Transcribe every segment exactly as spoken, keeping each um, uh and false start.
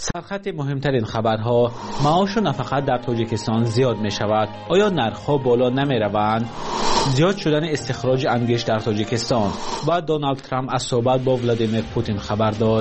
سرخط مهمترین خبرها: معاش و نفقه در تاجیکستان زیاد می شود. آیا نرخ‌ها بالا نمی روند؟ زیاد شدن استخراج انگشت در تاجیکستان و دونالد ترامپ از صحبت با ولادیمیر پوتین خبر داد.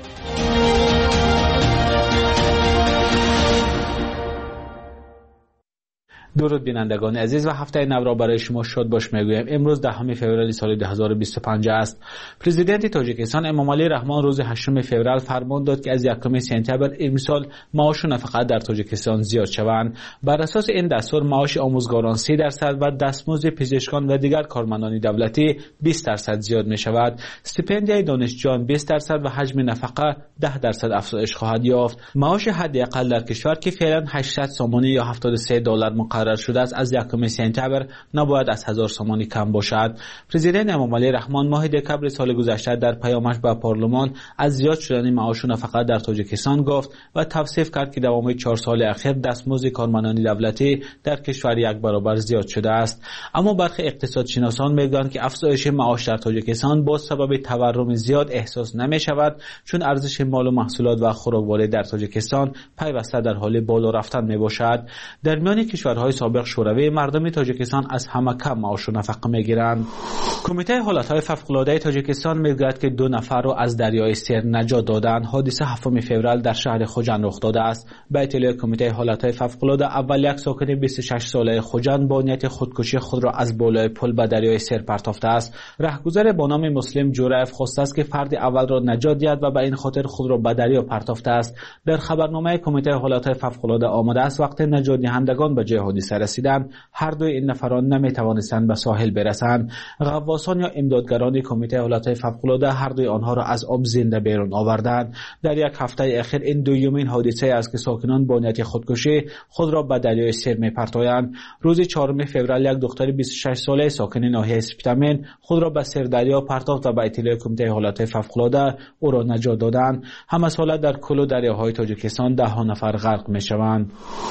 درود بینندگان عزیز و هفته نو را برای شما شاد باش میگویم. امروز دهم فوریه سال دو هزار و بیست و پنج است. پرزیدنت تاجیکستان امامعلی رحمان روز هشتم فوریه فرمان داد که از یکم سپتامبر امسال معاش و نفقه در تاجیکستان زیاد شوند. بر اساس این دستور معاش آموزگاران سی درصد و دستمزد پزشکان و دیگر کارمندان دولتی بیست درصد زیاد می شود. استیپندیای دانشجویان بیست درصد و حجم نفقه ده درصد افزایش خواهد یافت. معاش حداقل در کشور که فعلا هشتصد سومانی یا هفتاد و سه دلار مقرر شده است از یکم سپتامبر نباید از هزار سومانی کم باشد. پرزیدنت امامعلی رحمان ماه دکبر سال گذشته در پیامش به پارلمان از زیاد شدن معاش و نفقه در تاجیکستان گفت و توصیف کرد که دوام چهار سال اخیر دستمزد کارمندان دولتی در کشور یک برابر زیاد شده است. اما برخی اقتصادشناسان میگویند که افزایش معاش در تاجیکستان با سبب تورم زیاد احساس نمی شود، چون ارزش مال و محصولات و خوراکواری در تاجیکستان پیوسته در حال بالا رفتن می باشد. در میان کشورهای سابق شوروی مردم تاجیکستان از همه کم معاش و نفقه میگیرند. کمیته حالتهای فوق‌العاده تاجیکستان میگوید که دو نفر را از دریای سیر نجات دادند. حادثه هفتم فوریه در شهر خوجند رخ داده است. به اطلاع کمیته حالتهای فوق‌العاده، اول یک ساکن بیست و شش ساله خوجند با نیت خودکشی خود را از بالای پل به دریای سیر پرتافته است. رهگذر با نام مسلم جورایف خواسته است که فرد اول را نجات دهد و به این خاطر خود را به دریا پرتافته است. در خبرنامه کمیته حالتهای فوق‌العاده آمده است وقتی نجات دهندگان به جای حادثه رسیدند، هر دوی این نفران نمیتوانستند به ساحل برسند. غواصان یا امدادگران کمیته حالتهای فوق‌العاده هر دوی آنها را از آب زنده بیرون آوردند. در یک هفته اخیر این دومین حادثه است که ساکنان با نیت خودکشی خود را به دریای سیر میپرتایند. روز چهارم فوریه یک دختر بیست و شش ساله ساکن ناحیه سپتامین خود را به سیر دریا پرتافت و به اطلاع کمیته حالتهای فوق‌العاده او را نجات دادند. همه ساله در کل دریاهای تاجیکستان ده ها نفر غرق میشوند.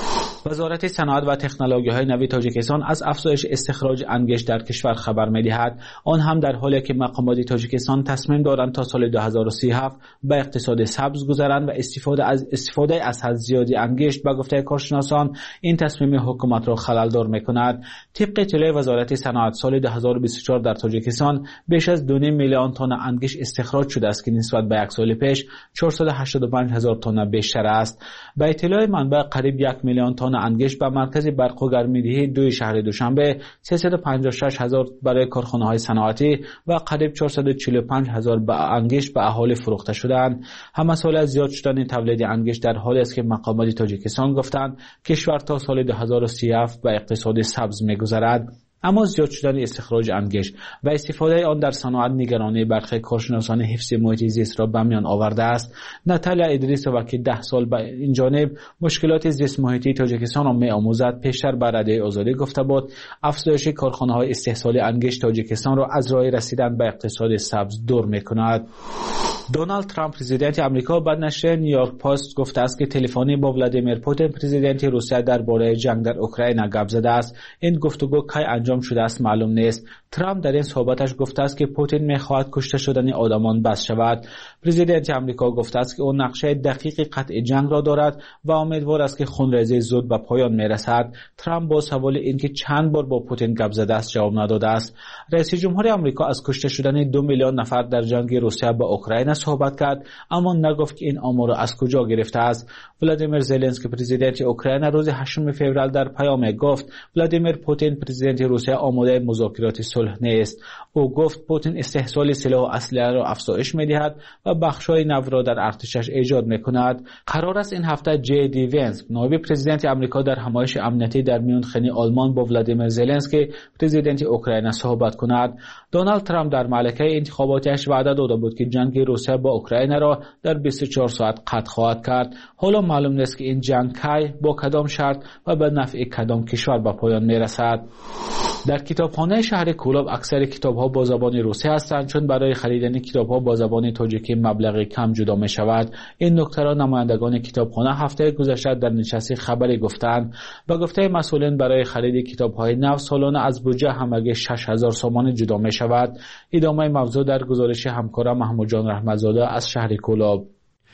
وزارت صنعت و تکنولوژی‌های نوین تاجیکستان از افزایش استخراج انگشت در کشور خبر می‌دهد، آن هم در حالی که مقامات تاجیکستان تصمیم دارند تا سال دو هزار و سی و هفت به اقتصاد سبز گذرند و استفاده از استفاده از حد زیادی انگشت به گفته کارشناسان این تصمیم حکومت را خلل‌دار می‌کند. طبق اطلاع وزارت صنعت سال دو هزار و بیست و چهار در تاجیکستان بیش از دو میلیون تن انگشت استخراج شده است که نسبت به یک سال پیش چهارصد و هشتاد و پنج هزار تن بیشتر است. به اطلاع منبع قریب یک میلیون تن انگشت به مرکز برق و گرمایدهی دوی شهر دوشنبه، سیصد و پنجاه و شش هزار برای کارخانه‌های صنعتی و قریب چهارصد و چهل و پنج هزار به انگشت به اهالی فروخته شدند. همه سال از زیاد شدن تولید انگشت در حالی است که مقامات تاجیکستان گفتند کشور تا سال دو هزار و سی و هفت به اقتصاد سبز می‌گذرد. اما زیاد شدن استخراج انگشت و استفاده آن در صنعت نگرانی برخی کارشناسان حفظ محیط زیست را به میان آورده است. ناتالیا ادریسووا که ده سال به این جانب مشکلات زیست محیطی تاجیکستان را می‌آموزد، پیشتر به رادیوی آزادی گفته بود افزایش کارخانه‌های استحصال انگشت تاجیکستان را از راه رسیدن به اقتصاد سبز دور می‌کند. دونالد ترامپ پرزیدنت آمریکا به نشر نیویورک پست گفته است که تلفنی با ولادیمیر پوتین پرزیدنت روسیه درباره جنگ در اوکراین گپ زده است. این گفتگو کی انجام شده است معلوم نیست. ترامپ در این صحبتش گفته است که پوتین می‌خواهد کشته شدن آدمان بس شود. پرزیدنت آمریکا گفته است که او نقشه دقیق قطع جنگ را دارد و امیدوار است که خونریزی زود به پایان میرسد. ترامپ با سوال اینکه چند بار با پوتین گپ زده است جواب نداده است. رئیس جمهور آمریکا از کشته شدن دو میلیون نفر در جنگ روسیه با اوکراین صحبت کرد، اما نگفت که این آمار را از کجا گرفته است. ولادیمیر زلنسکی پرزیدنت اوکراین روز هشتم فوریه در پیام گفت ولادیمیر پوتین پرزیدنت روسیه آماده مذاکرات صلح نیست. او گفت پوتین استحصال سلاح و اسلحه را افزایش می‌دهد و بخش‌های نو را در ارتشش ایجاد می‌کند. قرار است این هفته جی دی وینس نایب پرزیدنت آمریکا در همایش امنیتی در میونخین آلمان با ولادیمیر زلنسکی پرزیدنت اوکراین صحبت کند. دونالد ترامپ در معرکه انتخاباتیش وعده داده بود که جنگ روسیه با اوکراین را در بیست و چهار ساعت قطع خواهد کرد. حالا معلوم نیست که این جنگ کی با کدام شرط و به نفع کدام کشور به پایان میرسد. در کتابخانه شهر کولاب اکثر کتاب‌ها با زبان روسی هستند، چون برای خریدن کتاب‌ها با زبان تاجیکی مبلغ کم جدا می‌شود. این نکته را نمایندگان کتابخانه هفته گذشته در نشست خبری گفتند. با گفته مسئولین برای خرید کتاب‌های نو سالانه از بودجه همگی شش هزار سومان جدا می‌شود. ادامه موضوع در گزارش همکارم محمود جان رحمتزاده از شهر کولاب.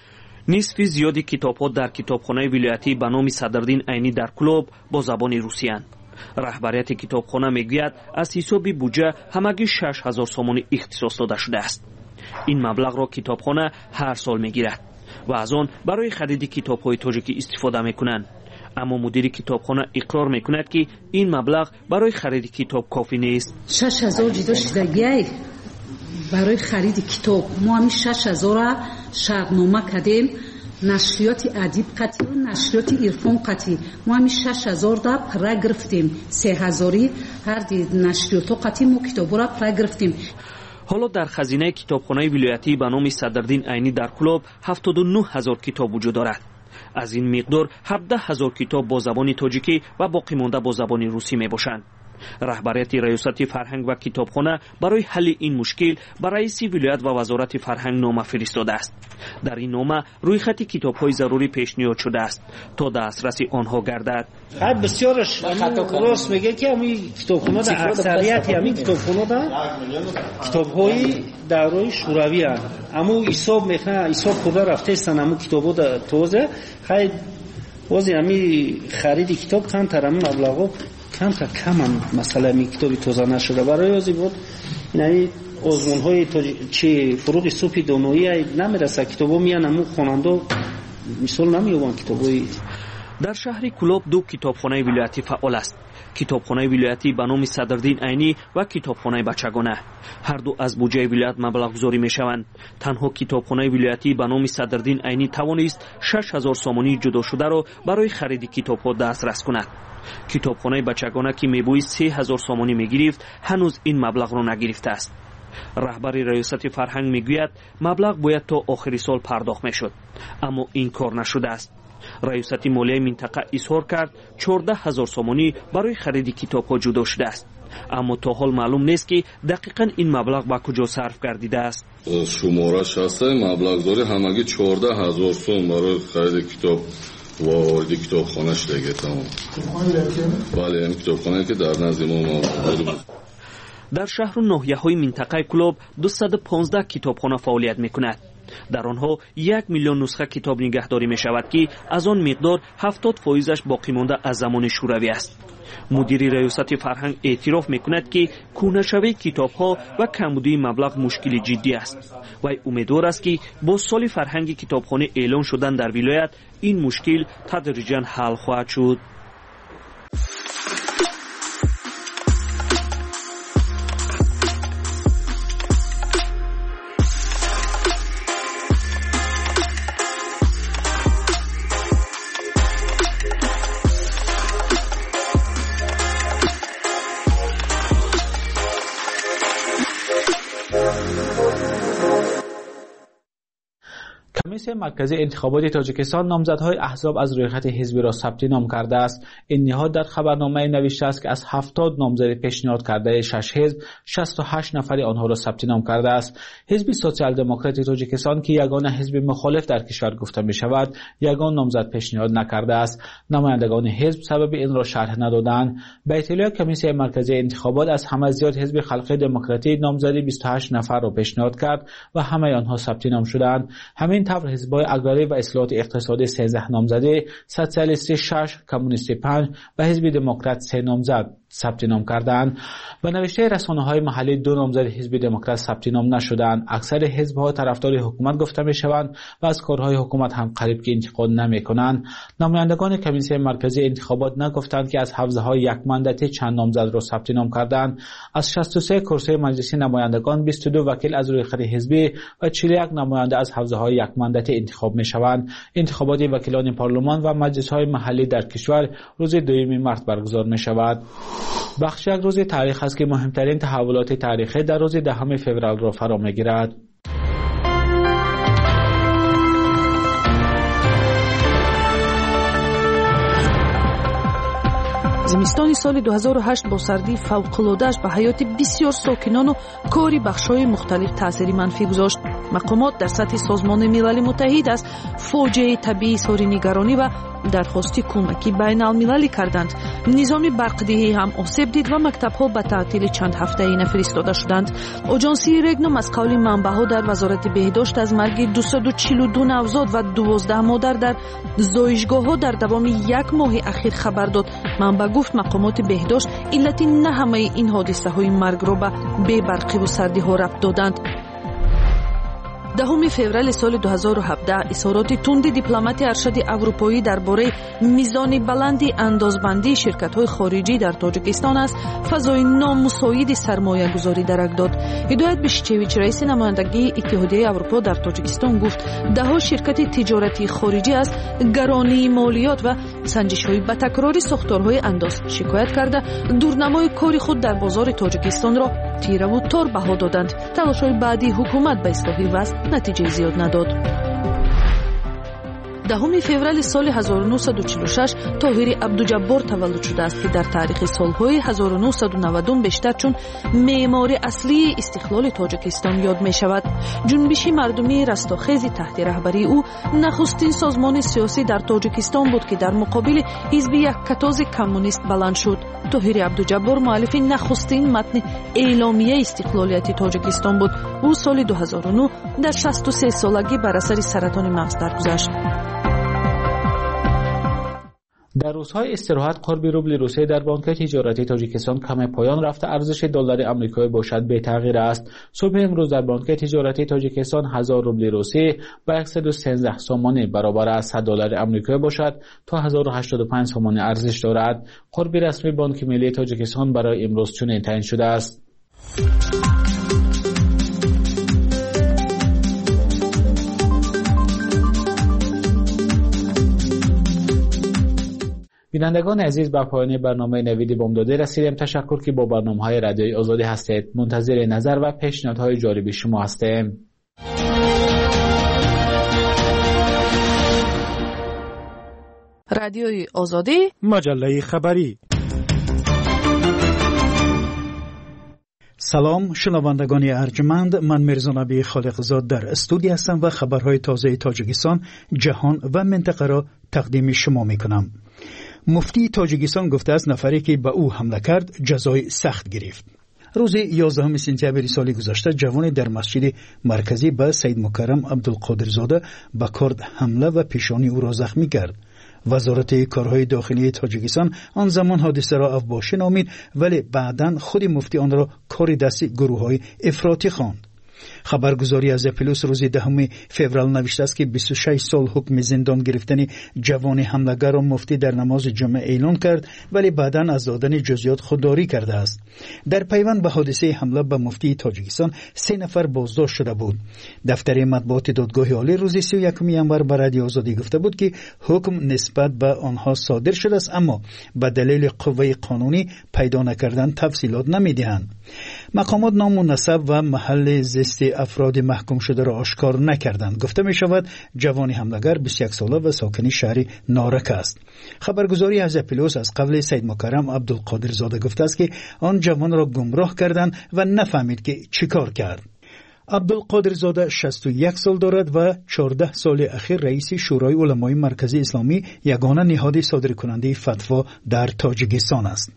нисфи зиёди китобҳо дар китобхонаи вилоятӣ ба номи Садрдин Айнӣ дар Кӯлоб бо забони русиянд. раҳбарияти китобхона мегӯяд аз ҳисоби буҷа ҳамагӣ шаш ҳазор сомонӣ ихтисос дода шудааст. ин маблағро китобхона ҳар сол мегирад ва аз он барои хариди китобҳои тоҷикӣ истифода мекунанд. аммо мудири китобхона иқрор мекунад ки ин маблағ барои хариди китоб кофӣ нест. шаш ҳазор ҷидо шидагиай барои хариди китоб мо ҳамин шаш ҳазора шарҳнома кардем. нашриёти адиб қатӣ ва нашриёти ирфон қатӣ мо ҳамин шаш ҳазорда пара гирифтем. се ҳазори ҳар нашриёто қатӣ мо китобҳоро пара гирифтем. ҳоло дар хазинаи китобхонаи вилоятӣ ба номи Садрдин Айнӣ дар Кӯлоб ҳафтоду нӯҳ ҳазор китоб вуҷуд дорад. аз ин миқдор ҳабдаҳ ҳазор китоб бо забони тоҷикӣ ва боқимонда бо забони русӣ мебошанд. раҳбарияти раёсати фарҳанг ва китобхона барои ҳалли ин мушкил ба раиси вилоят ва вазорати фарҳанг нома фиристодааст. дар ин нома рӯйхати китобҳои зарурӣ пешниҳод шудааст то дастраси онҳо гардад. ҳад бисёраш рост мега ки ҳамин китобхонода аксарияти ҳамин китобхонода китобҳои даврои шӯравиянд. аммо ҳисоб мехна ҳисоб курда рафтаистан ҳамин китобҳо тоза хай бози ҳамин хариди китоб камтар ҳамин маблағҳо камта каман масъала ми китоби тоза нашуда барои ози буд яъни озмунҳои чи фуруғи субҳи доноӣ намераса китобҳо миян аму хонандо мисол намеёбанд китобҳои. дар шаҳри Кӯлоб ду китобхонаи вилоятӣ фаъол аст. китобхонаи вилоятӣ ба номи Садрдин Айнӣ ва китобхонаи бачагона. ҳарду аз буҷаи вилоят маблағгузорӣ мешаванд. танҳо китобхонаи вилоятӣ ба номи Садрдин Айнӣ тавонист шаш ҳазор сомонии ҷудошударо барои хариди китобҳо дастрас кунад. китобхонаи бачагона ки мебоист се ҳазор сомонӣ мегирифт ҳанӯз ин маблағро нагирифтааст. раҳбари раёсати фарҳанг мегӯяд маблағ бояд то охири сол пардохт мешуд, аммо ин кор нашудааст. раёсати молияи минтақа изҳор кард чордаҳ ҳазор сомонӣ барои хариди китобҳо ҷудо шудааст, аммо то ҳол маълум нест ки дақиқан ин маблағ ба куҷо сарф гардидааст. шумораш ҳастаи маблағдори ҳамагӣ чордаҳ ҳазор сом барои хариди китоб ва вориди китобхона шудаги тамом. бале ин китобхонае ки дар назди мо мавҷуд буд. дар шаҳру ноҳияҳои минтақаи Кӯлоб дусаду понздаҳ китобхона фаъолият мекунад. дар онҳо як миллион нусха китоб нигаҳдорӣ мешавад ки аз он миқдор ҳафтод фоизаш боқимонда аз замони шӯравӣ аст. мудири раёсати фарҳанг эътироф мекунад ки кӯҳнашавии китобҳо ва камбудии маблағ мушкили ҷиддӣ аст. вай умедвор аст ки бо соли фарҳанги китобхонӣ эълон шудан дар вилоят ин мушкил тадриҷан ҳал хоҳад шуд. کمیسیون مرکزی انتخابات تاجیکستان نامزدهای احزاب از رویخط حزبی را ثبت نام کرده است. این نهاد در خبرنامه نوشته است که از هفتاد نامزد پیشنهاد کرده شش حزب شصت و هشت نفر آنها را ثبت نام کرده است. حزب سوسیال دموکرات تاجیکستان که یگانه حزب مخالف در کشور گفته می شود، یگان نامزد پیشنهاد نکرده است. نمایندگان حزب سبب این را شرح ندادند. به اطلاع کمیسیون مرکزی انتخابات از همه زیاد حزب خلق دموکراتی نامزدی بیست و هشت نفر را پیشنهاد کرد و همه آنها ثبت نام شدند. همین طور حزب‌های اگراری و اصلاحات اقتصادی سیزده نامزده، سوسیالیستی شش، کمونیستی پنج و حزب دموکرات سه نامزد ثبت نام کردند. و نوشته رسانه‌های محلی دو نامزد حزب دموکرات ثبت نام نشدند. اکثر حزب‌ها طرفدار حکومت گفته می‌شوند و از کارهای حکومت هم قریب که انتقاد نمی‌کنند. نمایندگان کمیسیون مرکزی انتخابات نگفتند که از حوزه‌های یک مانداتی چند نامزد را ثبت نام کردند. از شصت و سه کرسی مجلس نمایندگان بیست و دو وکیل از روی خط حزبی و چهل و یک نماینده از حوزه‌های یک مانداتی انتخاب می‌شوند. انتخابات وکیلان پارلمان و مجلس‌های محلی در کشور روز دوم مارس برگزار می‌شود. بخش یک روز تاریخ است که مهمترین تحولات تاریخی در روز دهم فوریه را فرا می‌گیرد. зимистони соли ду ҳазору ҳашт бо сардии фавқулодааш ба ҳаёти бисёр сокинону кори бахшҳои мухталиф таъсири манфӣ гузошт. мақомот дар сатҳи созмони милали муттаҳид аз фоҷиаи табиӣ изҳори нигаронӣ ва дархости кӯмаки байналмилалӣ карданд. نظام برقدهی هم آسیب دید و مکتب‌ها به تعطیل چند هفته‌ای نفرستاده شدند. آژانسی رگنوم از قول منبع‌ها در وزارت بهداشت از مرگ دویست و چهل و دو نوزاد و دوازده مادر در زایشگاه‌ها در دوام یک ماه اخیر خبر داد. منبع گفت مقامات بهداشت علت نه همه این حادثه‌های مرگ را به بی‌برقی و سردی‌ها ربط دادند. دهم فوریه سال دو هزار و هفده اظهارات تند دیپلمات ارشد اروپایی درباره میزان بلندی اندازبندی شرکت‌های خارجی در تاجیکستان است فضای نامساعد سرمایه گذاری درک داد. هدایت بشیچویچ رئیس نمایندگی اتحادیه اروپا در تاجیکستان گفت ده‌ها شرکت تجارتی خارجی از گرانی مالیات و سنجش‌های به تکراری ساختارهای انداز شکایت کرده دورنمای کاری خود در بازار تاجیکستان را تیره و تار بها دادند. تلاش‌های بعدی حکومت به اصلاح وضع نتیجه زیاد نداد. دهم فوریه سال هزار و نهصد و چهل و شش طاهر عبدالجبار تولد شده است که در تاریخ سالهای هزار و نهصد و نود بیشتر چون معمار اصلی استقلال تاجیکستان یاد می شود. جنبش مردمی رستاخیز تحت رهبری او نخستین سازمان سیاسی در تاجیکستان بود که در مقابل حزب یک کتاز کمونیست بلند شد. طاهر عبدالجبار مؤلف نخستین متن اعلامیه استقلالیت تاجیکستان بود. او سال دو هزار و نه در شصت و سه سالگی بر اثر سرطان مغز درگذشت. در روزهای استراحت قرب روبل روسیه در بانک تجارتی تاجیکستان کم پایان رفته ارزش دلار آمریکایی باشد به تغییر است. صبح امروز در بانک تجارتی تاجیکستان هزار روبل روسیه با صد و سیزده سومانی برابر از صد دلار آمریکایی باشد تا هزار و هشتاد و پنج سومانی ارزش دارد. قرب رسمی بانک ملی تاجیکستان برای امروز چنین تعیین شده است. بینندگان عزیز، به پایان برنامه نوید بامداده رسیدیم. تشکر که با برنامه‌های رادیوی آزادی هستید. منتظر نظر و پیشنهادهای جالب شما هستیم. رادیوی آزادی، مجله خبری. سلام شنوندگان ارجمند، من میرزا نبی خالقزاد در استودیو هستم و خبرهای تازه تاجیکستان، جهان و منطقه را تقدیم شما میکنم. مفتی تاجیکستان گفته است نفری که به او حمله کرد جزای سخت گرفت. روز یازدهم سپتامبر سال گذشته جوانی در مسجد مرکزی به سید مکرم عبدالقادرزاده به کرد حمله و پیشانی او را زخمی کرد. وزارت کارهای داخلی تاجیکستان آن زمان حادثه را افباشه نامید، ولی بعداً خود مفتی آن را کار دست گروه‌های افراطی خواند. خبرگزاری از اپلوس روز دهم فوریه نوشته است که بیست و شش سال حکم زندان گرفتن جوان حمله‌گر را مفتی در نماز جمعه اعلان کرد، ولی بعداً از دادن جزئیات خودداری کرده است. در پیوند به حادثه حمله به مفتی تاجیکستان سه نفر بازداشت شده بود. دفتر مطبوعات دادگاه عالی روز سی و یکم ژانویه به رادیو آزادی گفته بود که حکم نسبت به آنها صادر شده است، اما به دلیل قوه قانونی پیدا نکردن تفصیلات نمی‌دهند. مقامات نام و نسب و محل زیست افراد محکوم شده را آشکار نکردند. گفته می شود جوان حمله‌گر بیست و یک ساله و ساکن شهر نارک است. خبرگزاری از اپلوس از قبل سید مکرم عبدالقادرزاده گفته است که آن جوان را گمراه کردند و نفهمید که چیکار کرد. عبدالقادرزاده شصت و یک سال دارد و چهارده سال اخیر رئیس شورای علمای مرکزی اسلامی، یگانه نهاد صادرکننده فتوا در تاجیکستان است.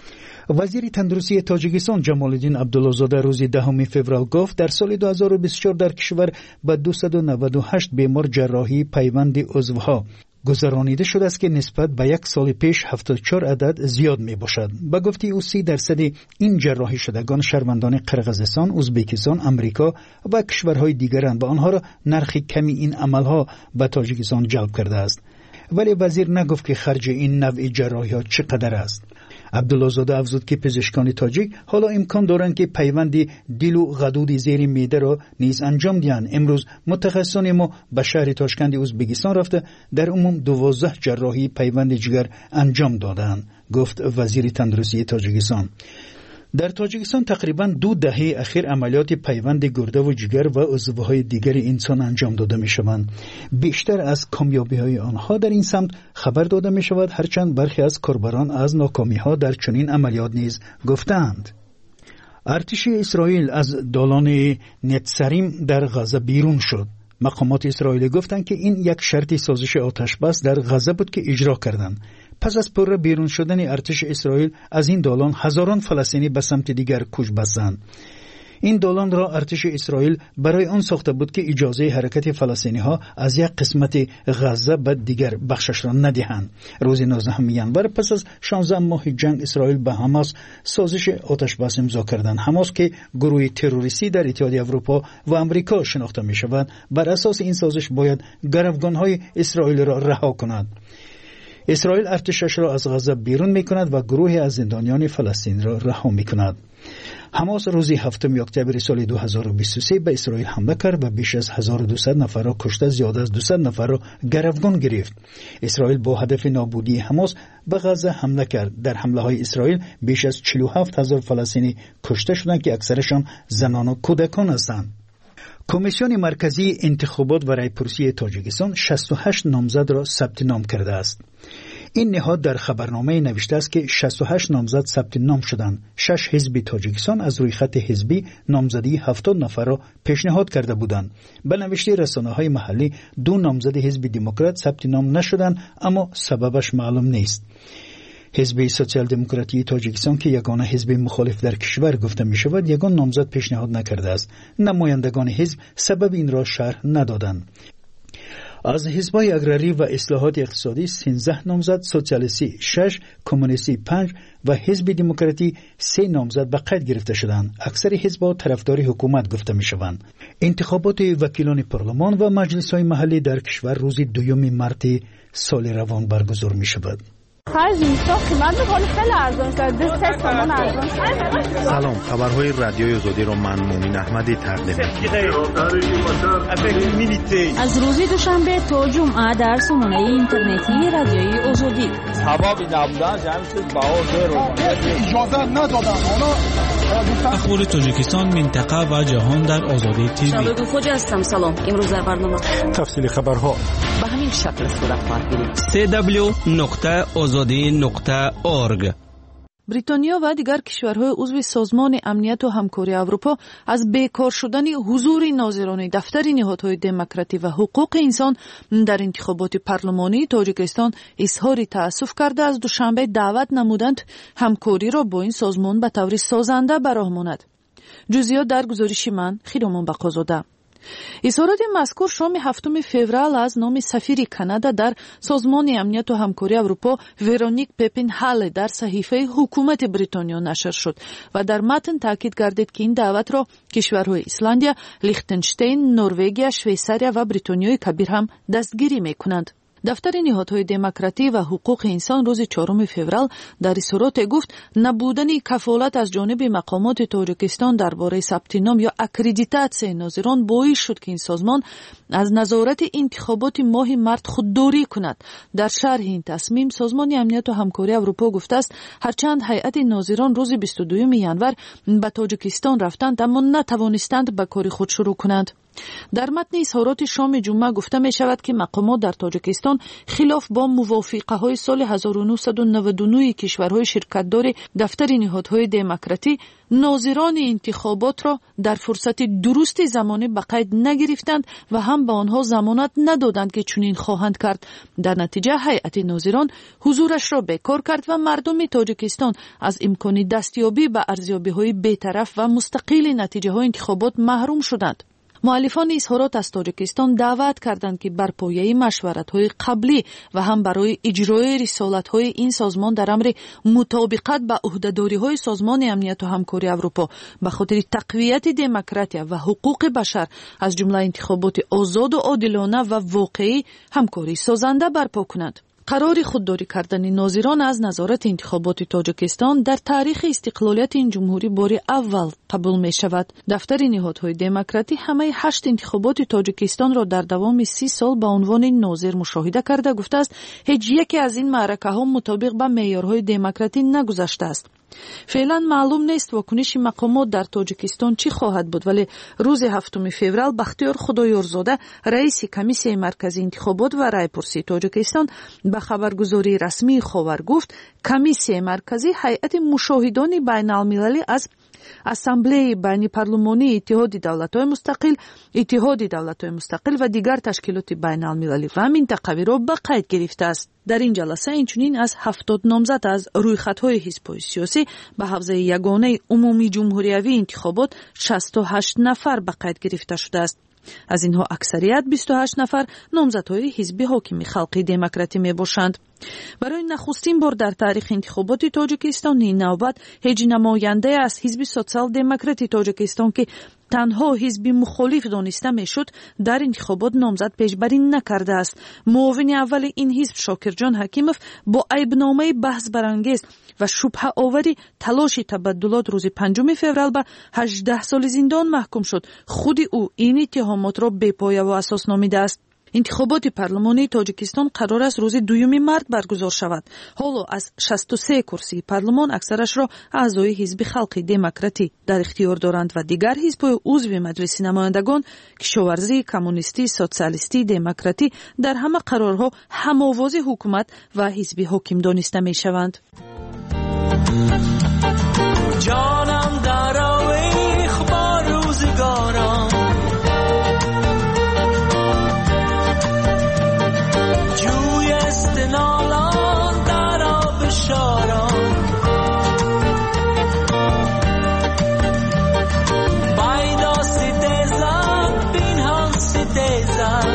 وزیر تندرستی تاجیکستان جمال الدین عبدالله‌زاده روز دهم فوریه گفت در سال دو هزار و بیست و چهار در کشور به دویست و نود و هشت بیمار جراحی پیوند عضوها گذرانیده شده است که نسبت به یک سال پیش هفتاد و چهار عدد زیاد می باشد. به گفته او سی درصد این جراحی شدگان شهروندان قرقیزستان، ازبکستان، امریکا و کشورهای دیگرند و آنها را نرخ کمی این عملها به تاجیکستان جلب کرده است. ولی وزیر نگفت که خرج این نوع جراحی ها چقدر است. عبدالله‌زاده افزود که پزشکان تاجیک حالا امکان دارند که پیوند دل و غدود زیر معده را نیز انجام دهند. امروز متخصصان ما به شهر تاشکند ازبکستان رفته در عموم دوازده جراحی پیوند جگر انجام دادند، گفت وزیر تندرستی تاجیکستان. در تاجیکستان تقریباً دو دهه اخیر عملیات پیوند گرده و جگر و عضوهای دیگر انسان انجام داده می شوند. بیشتر از کامیابی های آنها در این سمت خبر داده می شود، هرچند برخی از کاربران از ناکامی ها در چنین عملیات نیز گفتند. ارتش اسرائیل از دالان نتسریم در غزه بیرون شد. مقامات اسرائیلی گفتند که این یک شرط سازش آتش بس در غزه بود که اجرا کردند. پس از پر بیرون شدن ارتش اسرائیل از این دالان هزاران فلسطینی به سمت دیگر کوچ بستند. این دالان را ارتش اسرائیل برای آن ساخته بود که اجازه حرکت فلسطینی ها از یک قسمت غزه به دیگر بخشش را ندهند. روز نوزدهم ژانویه پس از شانزده ماه جنگ اسرائیل به حماس سازش آتش بس امضا کردند. حماس که گروه تروریستی در اتحادیه اروپا و امریکا شناخته می شود، بر اساس این سازش باید گروگان های اسرائیل را رها کند. اسرائیل ارتشش را از غزه بیرون می کند و گروه از زندانیان فلسطین را رها می کند. حماس روز هفتم اکتبر سال دو هزار و بیست و سه به اسرائیل حمله کرد و بیش از هزار و دویست نفر را کشته، زیاده از دویست نفر را گروگان گرفت. اسرائیل با هدف نابودی حماس به غزه حمله کرد. در حمله های اسرائیل بیش از چهل و هفت هزار فلسطینی کشته شدند که اکثرشان زنان و کودکان هستند. کمیسیون مرکزی انتخابات و رایپرسی تاجیکستان شصت و هشت نامزد را ثبت نام کرده است. این نهاد در خبرنامه نوشته است که شصت و هشت نامزد ثبت نام شدند. شش حزب تاجیکستان از روی خط حزبی نامزدی هفتاد نفر را پیشنهاد کرده بودند. به نوشته رسانه‌های محلی دو نامزد حزب دموکرات ثبت نام نشدند، اما سببش معلوم نیست. حزب سوسیال دموکراتی تاجیکستان که یگانه حزب مخالف در کشور گفته می شود، یگان نامزد پیشنهاد نکرده است. نمایندگان حزب سبب این را شرح ندادند. از حزب‌های اگراری و اصلاحات اقتصادی سیزده نامزد، سوسیالیستی شش، کمونیستی پنج و حزب دموکراتی سه نامزد به قید گرفته شدند. اکثر حزب‌ها طرفدار حکومت گفته می‌شوند. انتخابات وکیلان پارلمان و مجلس‌های محلی در کشور روز دوم مارس سال روان برگزار می‌شود. سلام، خبرهای رادیوی آزادی را من مومن احمدی تقدیم می‌کنم. از روز دوشنبه تا جمعه در سامانه اینترنتی رادیوی آزادی. سبب نبودن جمعیت باور اجازه ندادن. اخبار تاجیکستان، منطقه و جهان در آزادی تیوی. شبکه خوجه هستم. سلام. امروز در برنامه تفصیل خبرها به همین شکل صورت خواهد گرفت. سی دبلیو نقطه آزادی نقطه اورگ. بریتانیا و دیگر کشورهای عضو سازمان امنیت و همکاری اروپا از بیکار شدن حضور ناظران دفتر نهادهای دموکراتی و حقوق انسان در انتخابات پارلمانی تاجیکستان اظهار تأسف کرده از دوشنبه دعوت نمودند همکاری را با این سازمان به طور سازنده براه ماند. جزئیات در گزارش من خیرمان بقازاده. اظهارات مذکور شام هفتم فوریه از نام سفیر کانادا در سازمان امنیت و همکاری اروپا ورونیک پپین هال در صحیفه حکومت بریتانیا نشر شد و در متن تاکید گردید که این دعوت را کشورهای ایسلندیا، لیختنشتین، نروژ، شویساریا و بریتانیای کبیر هم دستگیری می‌کنند. دفتر نهادهای دموکراتی و حقوق انسان روز چهارم فوریه در اظهارات گفت نبودن کفالت از جانب مقامات تاجیکستان درباره ثبت نام یا اکریدیتاسیون ناظران باعث شد که این سازمان از نظارت انتخابات ماه مارس خودداری کند. در شرح این تصمیم سازمان امنیت و همکاری اروپا گفته است هرچند هیئت ناظران روز بیست و دوم ژانویه به تاجیکستان رفتند اما نتوانستند به کار خود شروع کنند. در متن اظهارات شام جمعه گفته می شود که مقامات در تاجیکستان خلاف با موافقه های سال هزار و نهصد و نود و نه کشورهای شرکتدار دفتر نهادهای دموکراتی ناظران انتخابات را در فرصت درست زمانی به قید نگرفتند و هم به آنها ضمانت ندادند که چنین خواهند کرد. در نتیجه هیئت ناظران حضورش را بیکار کرد و مردم تاجیکستان از امکان دستیابی به ارزیابی‌های بی‌طرف و مستقل نتیجه‌های انتخابات محروم شدند. مؤلفان اظهارات از تاجیکستان دعوت کردند که بر پایه مشورت‌های قبلی و هم برای اجرای رسالت‌های این سازمان در امر مطابقت با عهده‌داری‌های سازمان امنیت و همکاری اروپا به خاطر تقویت دموکراسی و حقوق بشر از جمله انتخابات آزاد و عادلانه و واقعی همکاری سازنده برپا کنند. قرار خودداری کردن ناظران از نظارت انتخابات تاجیکستان در تاریخ استقلالیت این جمهوری بار اول قبول می شود. دفتر نهادهای دموکراتی همه هشت انتخابات تاجیکستان را در دوام سی سال به عنوان ناظر مشاهده کرده گفته است هیچ یکی از این معرکه ها مطابق با معیارهای دموکراتی نگذشته است. فعلا معلوم نیست واکنش مقامات در تاجیکستان چی خواهد بود، ولی روز هفتم فوریه بختیار خدایارزاده رئیس کمیسیون مرکزی انتخابات و رایپرسی تاجیکستان به خبرگزاری رسمی خاور گفت کمیسیون مرکزی هیئت مشاهدان بین المللی از ассамблеяи байнипарлумонии иттиҳоди давлатҳои мустақил, иттиҳоди давлатҳои мустақил ва дигар ташкилоти байналмилалӣ ва минтақавиро ба қайд гирифтааст. дар ин ҷаласа инчунин аз ҳафтод номзад аз рӯйхатҳои ҳизбҳои сиёсӣ ба ҳавзаи ягонаи умумии ҷумҳуриявии интихобот шасту ҳашт нафар ба қайд гирифта шудааст. аз инҳо аксарият бисту ҳашт нафар номзадҳои ҳизби ҳокими халқи демократӣ мебошанд. барои нахустин бор дар таърихи интихоботи тоҷикистон ин навбат ҳеҷ намояндае аз ҳизби социал-демократи тоҷикистон ки танҳо ҳизби мухолиф дониста мешуд дар интихобот номзад пешбарӣ накардааст. муовини аввали ин ҳизб Шокирҷон Ҳакимов бо айбномаи баҳсбарангез ва шубҳаовари талоши табаддулот рӯзи панҷуми феврал ба ҳаждаҳ соли зиндон маҳкум шуд. худи ӯ ин иттиҳомотро бепояву асос номидааст. интихоботи парлумонии тоҷикистон қарор аст рӯзи дуюми март баргузор шавад. ҳоло аз шасту се курсии парлумон аксарашро аъзои ҳизби халқи демократӣ дар ихтиёр доранд ва дигар ҳизбҳои узви маҷлиси намояндагон кишоварзӣ, коммунистӣ, социалистӣ, демократӣ дар ҳама қарорҳо ҳамовози ҳукумат ва ҳизби ҳоким дониста мешаванд. جانم در آویخ با روزگاران جوی استنالان در آب شاران بایدا ستیزن بینهان ستیزن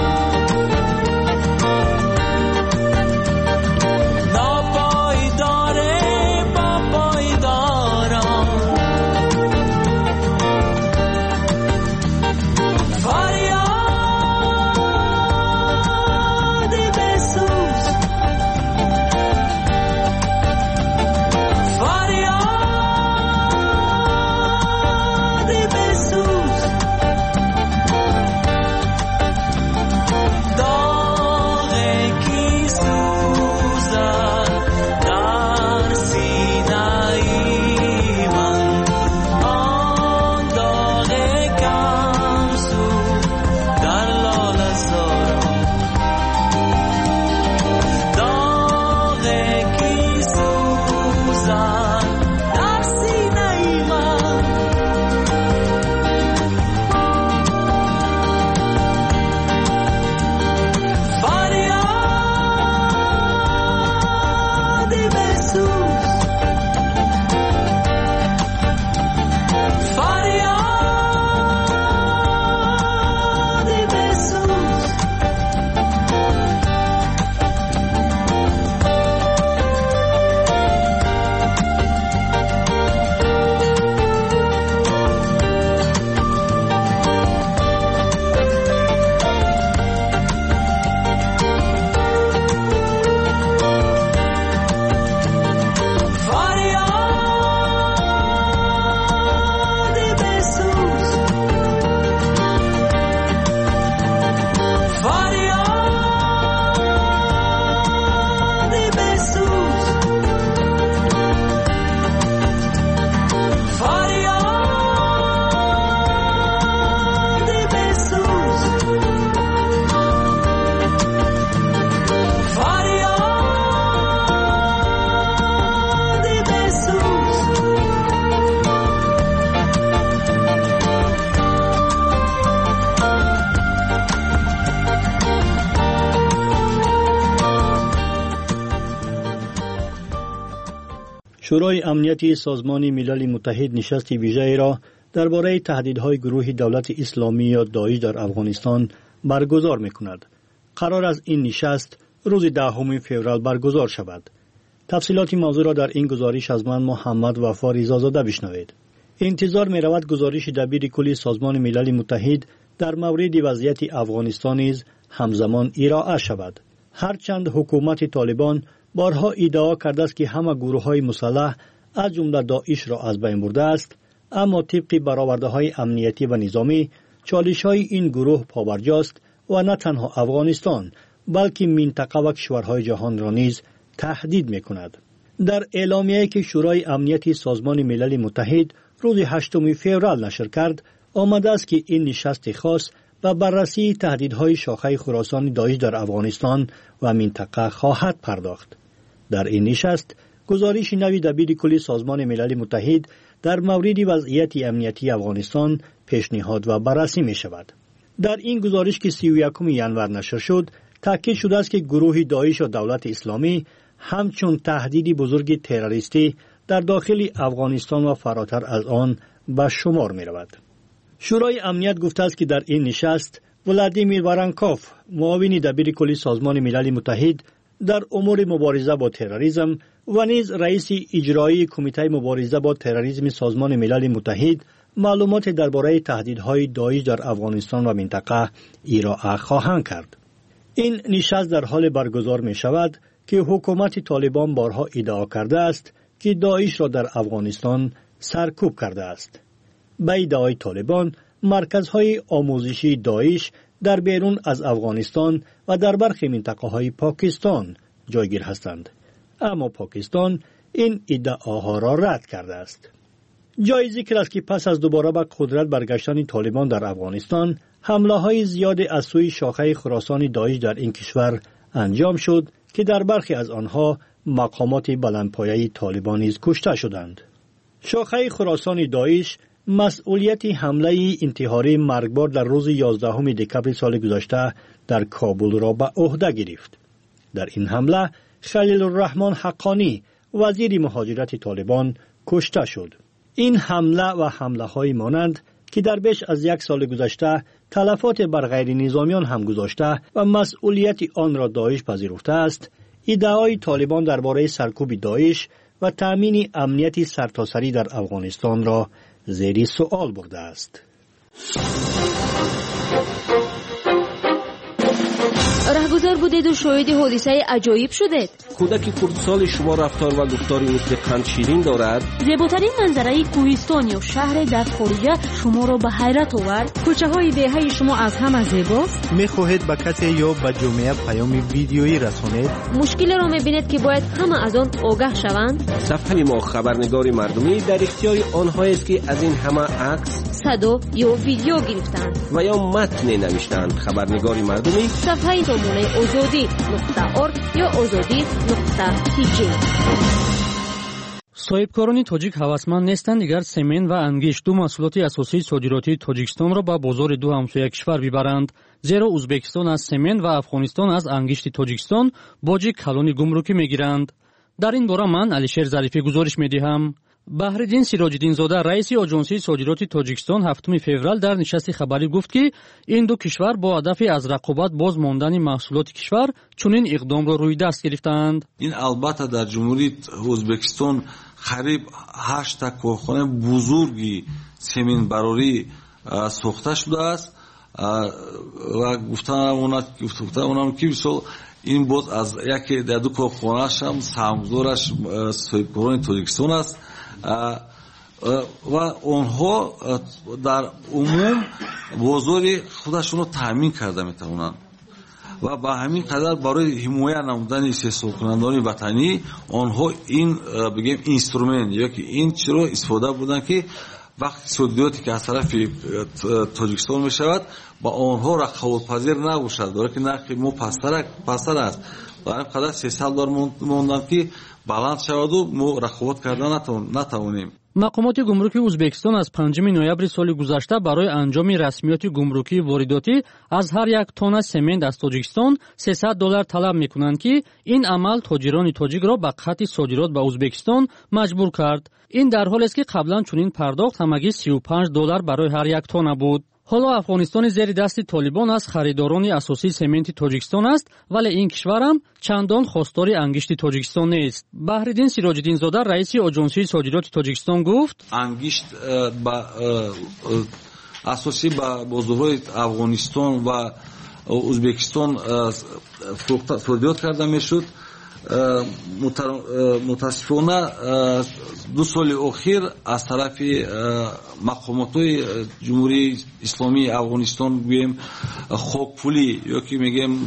شورای امنیتی سازمان ملل متحد نشست ویژه‌ای را درباره تهدیدهای گروه دولت اسلامی یا داعش در افغانستان برگزار می‌کند. قرار است این نشست روز دهم فوریه برگزار شود. تفصیلات موضوع را در این گزارش از من محمد وفا رضازاده بشنوید. انتظار می‌رود گزارش دبیر کل سازمان ملل متحد در مورد وضعیت افغانستان نیز همزمان ارائه شود. هرچند حکومت طالبان بارها ادعا کرده است که همه گروه‌های مسلح از جمله داعش را از بین برده است، اما طبق برآورده‌های امنیتی و نظامی چالش‌های این گروه پابرجاست و نه تنها افغانستان بلکه منطقه و کشورهای جهان را نیز تهدید می‌کند. در اعلامیه‌ای که شورای امنیتی سازمان ملل متحد روز هشتم فوریه نشر کرد، آمده است که این نشست خاص و بررسی تهدیدهای شاخه خراسان داعش در افغانستان و منطقه خواهد پرداخت. در این نشست گزارش نوی دبیر کل سازمان ملل متحد در مورد وضعیت امنیتی افغانستان پیشنهاد و بررسی می شود. در این گزارش که سی و یکم ژانویه نشر شد، تاکید شده است که گروه داعش و دولت اسلامی همچون تهدیدی بزرگ تروریستی در داخل افغانستان و فراتر از آن به شمار می رود. شورای امنیت گفته است که در این نشست ولادیمیر وارانکوف، معاون دبیر کلی سازمان ملل متحد در امور مبارزه با تروریسم و نیز رئیس اجرایی کمیته مبارزه با تروریسم سازمان ملل متحد معلومات درباره تهدیدهای داعش در افغانستان و منطقه ارائه خواهند کرد. این نشست در حال برگزار می شود که حکومت طالبان بارها ادعا کرده است که داعش را در افغانستان سرکوب کرده است. به ادعای طالبان، مرکزهای آموزشی داعش در بیرون از افغانستان و در برخی منطقه های پاکستان جایگیر هستند. اما پاکستان این ادعاها را رد کرده است. جای ذکر است که پس از دوباره به قدرت برگشتن طالبان در افغانستان، حمله های زیاد از سوی شاخه خراسان داعش در این کشور انجام شد که در برخی از آنها مقامات بلندپایه طالبان نیز کشته شدند. شاخه خراسان داعش مسئولیت حمله انتحاری مرگبار در روز یازدهم دکمبر سال گذشته در کابل را به عهده گرفت. در این حمله خلیل الرحمن حقانی، وزیر مهاجرت طالبان، کشته شد. این حمله و حمله های مانند که در بیش از یک سال گذشته تلفات بر غیر نظامیان هم گذاشته و مسئولیت آن را داعش پذیرفته است، ادعای طالبان درباره سرکوب داعش و تأمین امنیت سرتاسری در افغانستان را زیر سوال برده است. رهگذر بودید و شاهد حادثه عجایب شدید. کودک کردسال شما رفتار و گفتاری مثل قند شیرین دارد. زیباترین منظره کوهستان یا شهر در خارجه شما را به حیرت آورد. کوچه های دهه شما از همه زیباست. میخواهید به کسی یا به جامعه پیام ویدیویی رسانید؟ مشکل را میبینید که باید همه از آن آگاه شوند. صفحه ما خبرنگار مردمی در اختیار آنهایی است که از این همه عکس، صدا یا ویدیو گرفتند و یا متن نوشتند. خبرنگار مردمی صفحه زمانه آزادی نقطه ارگ یا آزادی نقطه تی جی. صاحبکاران تاجیک هوسمند نیستند دیگر سمن و انگشت، دو محصولات اساسی صادراتی تاجیکستان را به بازار دو همسایه کشور ببرند، زیرا ازبکستان از سمن و افغانستان از انگشت تاجیکستان باج کلان گمرکی میگیرند. در این باره من علیشیر ظریفی گزارش میدهم. بحرالدین سراج‌الدین زاده رئیس آژانسی صادرات تاجیکستان هفتم فوریه در نشست خبری گفت که این دو کشور با هدف از رقابت باز ماندن محصولات کشور چنین اقدام را روی دست گرفتند. این البته در جمهوری ازبکستان قریب هشت تا کارخانه بزرگی سمن براری ساخته شده است و گفتن اونا گفتن اونا که بسیار این باز از یکی در دو کارخانه‌اش هم سهام‌گذارش صاحبکاران تاجیکستان است و آنها در عموم بازار خودشون رو تامین کرده میتونن و با همین قدر برای حمایت نمودن استحصال کنندگان وطنی آنها این بگیم اینسترومنت یا که این چرا استفاده بودن که وقتی صادراتی که از طرف تاجیکستان می شود با آنها رقابت پذیر نباشد، برای که نرخ ما پستر پستر است و همین قدر سیصد دلار موندن که بلند شود و ما رقابت کردن نتوانیم. مقامات گمرکی ازبکستان از پنجم نوامبر سال گذشته برای انجام رسمیات گمرکی وارداتی از هر یک تن سمنت از تاجیکستان سیصد دلار طلب میکنند که این عمل تاجران تاجیک را به قطع صادرات به ازبکستان مجبور کرد. این در حالی است که قبلا چنین پرداخت همگی سی و پنج دلار برای هر یک تن بود. حالا افغانستان زیر دست طالبان از خریداران اساسی سمنت تاجیکستان است، ولی این کشور هم چندان خواستار انگشت تاجیکستان نیست. بحرالدین سراج‌الدین زاده رئیس آژانسی صادرات تاجیکستان گفت انگشت با اساسی با بازارهای افغانستان و ازبکستان صادرات کرده میشد. متاسفانه دو سال اخیر از طرف مقامات جمهوری اسلامی افغانستان بگیم خاکپولی یا که میگیم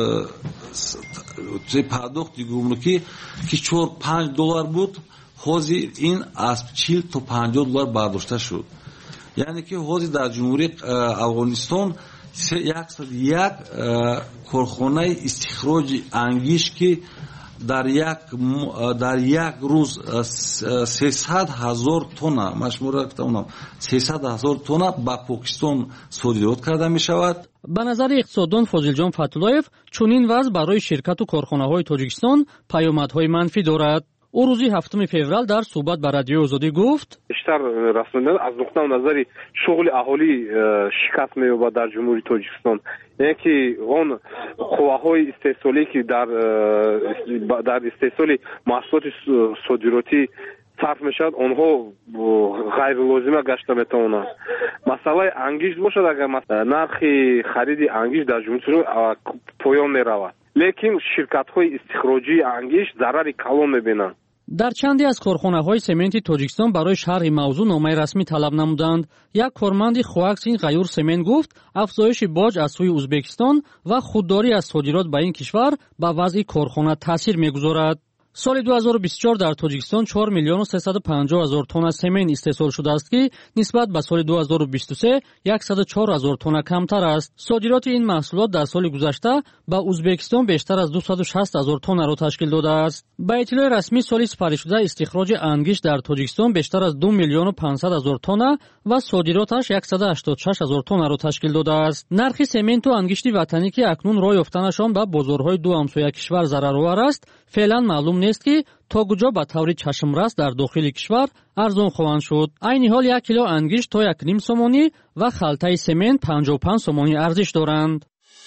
پرداخت گمرکی که چهار پنج دلار بود حاضر این از چهل تا پنجاه دلار برداشته شد. یعنی که حاضر در جمهوری افغانستان یک یک کارخانه استخراج انگشت که дар як дар як рӯз сесад ҳазор тонна машмура гуфтам сесад ҳазор тонна ба Покистон содирот карда мешавад. ба назари иқтисоддон Фозилҷон Фатуллоев чунин вазъ барои ширкату корхонаҳои Тоҷикистон паёмадҳои манфӣ дорад. ӯ рӯзи ҳафтуми феврал дар суҳбат ба Радиои Озодӣ гуфт: بیشتر رسانه‌ها از نقطه نظر شغل اهالی شکست می‌یابد در جمهوری تاجیکستان. یعنی که اون قواهای استحصالی که در در استحصال محصولات صادراتی صرف میشد آنها غیر لازمه گشته میتوانند. مسئله انگیشت باشد اگر نرخ خرید انگیشت در جمهوری پایان میرود، لیکن شرکت‌های استخراجی انگیشت ضرر کلان می‌بینند. дар чанде аз корхонаҳои сементи Тоҷикистон барои шарҳи мавзӯъ номаи расмӣ талаб намуданд. Як корманди Хуаксин Ғаюр Семен гуфт, афзоиши боҷ аз сӯи Узбекистон ва худдорӣ аз содирот ба ин кишвар ба вазъи корхона таъсир мегузорад. соли ду ҳазору бисту чор дар Тоҷикистон чор миллиону сесаду панҷоҳ ҳазор тонна семен истеҳсол шудааст, ки нисбат ба соли ду ҳазору бисту се яксаду чор ҳазор тонна камтар аст. Содироти ин маҳсулот дар соли гузашта ба Узбекистон бештар аз дусаду шаст ҳазор тоннаро ташкил додааст. Ба иттилои расмӣ соли сипаришшуда истихроҷи ангишт дар Тоҷикистон бештар аз ду миллиону панҷсад ҳазор тонна ва содироташ яксаду ҳаштоду шаш ҳазор тоннаро ташкил додааст. Нархи сементу ангишти ватанӣ, ки акнун роҳ ёфтанашон ба бозорҳои ду ҳамсоя кишвар зараровар аст, феълан маълум нест, ки то куҷо ба таври чашмрас дар дохили кишвар арзон хоҳанд шуд. айни ҳол як кило ангишт то як ним сомонӣ ва халтаи семент панҷоҳу панҷ сомонӣ арзиш доранд.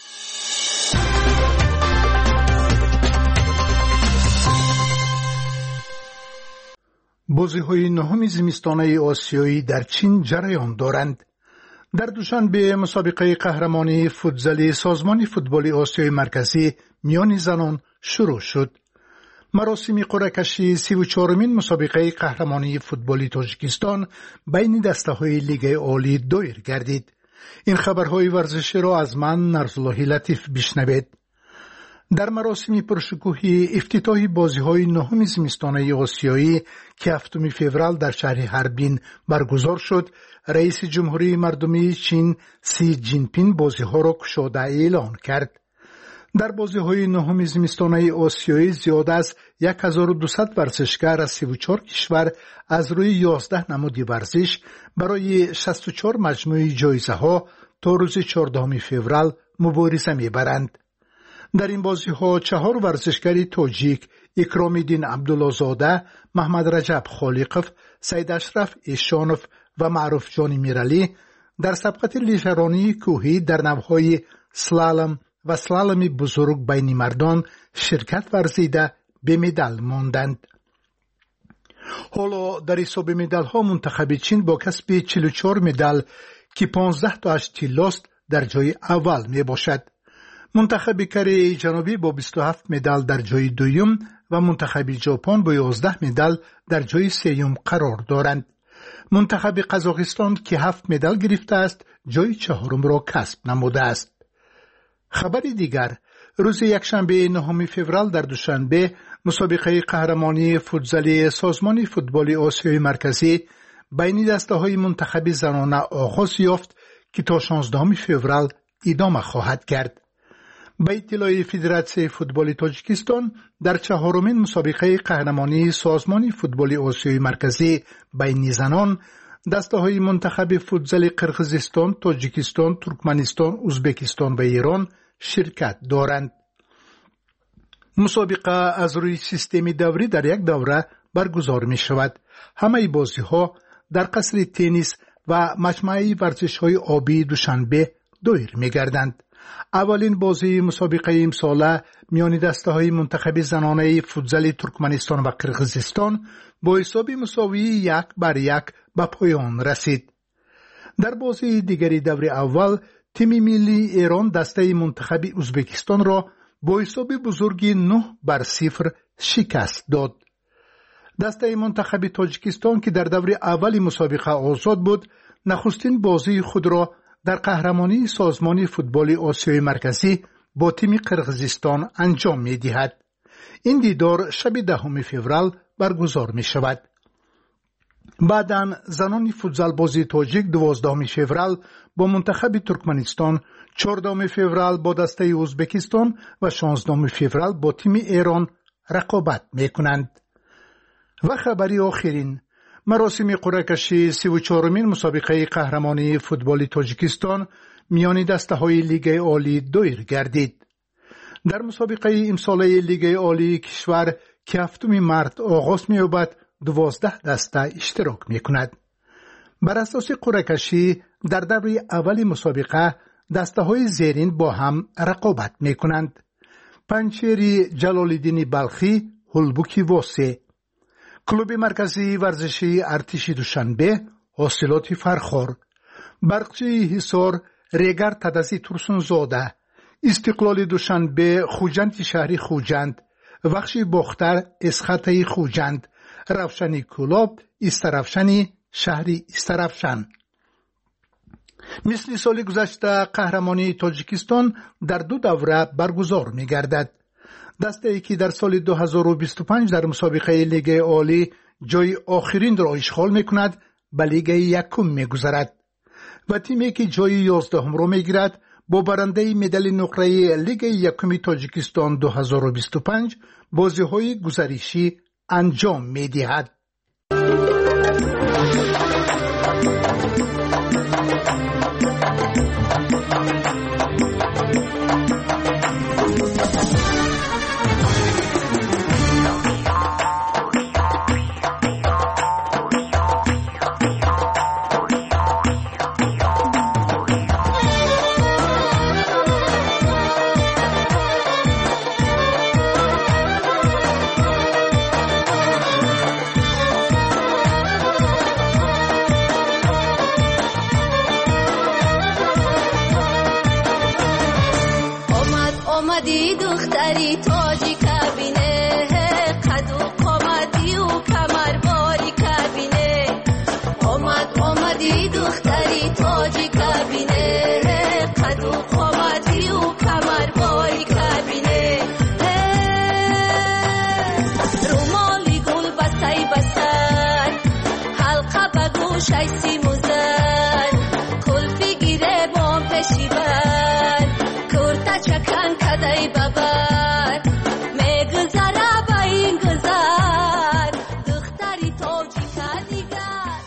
бозиҳои нуҳуми зимистонаи осиёӣ дар чин ҷараён доранд. дар душанбе мусобиқаи қаҳрамонии футзали созмони футболи осиёи марказӣ миёни занон шурӯъ шуд. маросими қуръакашии сиву чорумин мусобиқаи қаҳрамонии футболи Тоҷикистон байни дастаҳои Лигаи Олӣ доир гардид. ин хабарҳои варзиширо аз ман Нарзуллоҳи Латиф бишнавед. дар маросими пуршукӯҳи ифтитоҳи бозиҳои нуҳуми зимистонаи осиёӣ ки ҳафтуми феврал дар шаҳри Ҳарбин баргузор шуд, раиси ҷумҳурии мардумии Чин Си Ҷинпин бозиҳоро кушода эълон кард. дар бозиҳои нуҳуми зимистонаи осиёӣ зиёда аз як ҳазору дусад варзишгар аз сиву чор кишвар аз рӯи ёздаҳ намуди варзиш барои шасту чор маҷмӯи ҷоизаҳо то рӯзи чордуҳуми феврал мубориза мебаранд. дар ин бозиҳо чаҳор варзишгари тоҷик Икромиддин Абдуллозода, Маҳмадраҷаб Холиқов, Сайдашраф Ишонов ва Маъруфҷони Миралӣ дар сабқати лижаронии кӯҳӣ дар навъҳои слалом ва слаломи бузург байни мардон ширкат варзида бемедал монданд. ҳоло дар ҳисоби медалҳо мунтахаби Чин бо касби чилу чор медал, ки понздаҳ тоаш тиллост, дар ҷои аввал мебошад. мунтахаби Кореяи Ҷанубӣ бо бисту ҳафт медал дар ҷои дуюм ва мунтахаби Ҷопон бо ёздаҳ медал дар ҷои сеюм қарор доранд. мунтахаби Қазоқистон, ки ҳафт медал гирифтааст, ҷои чаҳорумро касб намудааст. хабари дигар, рӯзи якшанбеи нуҳуми феврал дар Душанбе мусобиқаи қаҳрамонии футзали созмони футболи Осиёи марказӣ байни дастаҳои мунтахаби занона оғоз ёфт, ки то шонздаҳуми феврал идома хоҳад кард. ба иттилои Федератсияи футболи Тоҷикистон, дар чаҳорумин мусобиқаи қаҳрамонии созмони футболи Осиёи марказӣ байни занон дастаҳои мунтахаби футзали Қирғизистон, Тоҷикистон, Туркманистон, Узбекистон ва Ирон ширкат доранд. мусобиқа аз рӯи системи даврӣ дар як давра баргузор мешавад. ҳамаи бозиҳо дар қасри теннис ва маҷмӯаи варзишҳои обии Душанбе доир мегарданд. аввалин бозии мусобиқаи имсола миёни дастаҳои мунтахаби занонаи футзали Туркманистон ва Қирғизистон бо ҳисоби мусовии як бар як ба поён расид. дар бозии дигари даври аввал тими миллии Эрон дастаи мунтахаби Узбекистонро бо ҳисоби бузурги нӯҳ бар сифр шикаст дод. дастаи мунтахаби Тоҷикистон, ки дар даври аввали мусобиқа озод буд, нахустин бозии худро дар қаҳрамонии созмони футболи Осиёи марказӣ бо тими Қирғизистон анҷом медиҳад. ин дидор шаби даҳуми феврал баргузор мешавад. баъдан занони футзалбози тоҷик дувоздаҳуми феврал бо мунтахаби Туркманистон, чордаҳуми феврал бо дастаи Узбекистон ва шонздаҳуми феврал бо тими Эрон رقابت می کنند. و خبری آخرین، مراسم قرعه کشی سی و چهارمین مسابقه قهرمانی فوتبال تاجیکستان میان دسته های لیگ عالی دایر گردید. در مسابقه امساله لیگ عالی کشور که هفتم مارس آغاز می‌یابد دوازده دسته اشتراک می‌کند. بر اساس قرعه کشی در دوره اول مسابقه دسته های زیرین با هم رقابت می‌کنند. پنچیری جلال‌الدین بلخی، هلبوکی واسه، کلوب مرکزی ورزشی ارتش دوشنبه، حاصلات فرخار، برقچی حصار، ریگر تدزی ترسونزاده، استقلال دوشنبه، خوجند شهری خوجند، بخشی باختر اسخطه خوجند، رفشنی کلاب، استرفشنی شهری استرفشن. مثل سال گذشته قهرمانی تاجیکستان در دو دوره برگزار می گردد. دسته ای که در سال دو هزار و بیست و پنج در مسابقه لیگ عالی جای آخرین را اشغال می کند به لیگ یکم می گذرد و تیمی که جای یازدهم را می گیرد با برنده مدال نقره لیگ یکم تاجیکستان دو هزار و بیست و پنج بازی های گزارشی انجام می دهد. دختری تاجی کبینه قد و قامتی و کمرباری کبینه آمد آمدی دختری تاجی کبینه قد و قامتی و کمرباری کبینه رومالی گل بسای بسن حلقه به گوشش سیموزن کلفی گیره بام پشیبن کرتا چکن کدای ببر میگذره با این گذر دختری تاجی کدیگر.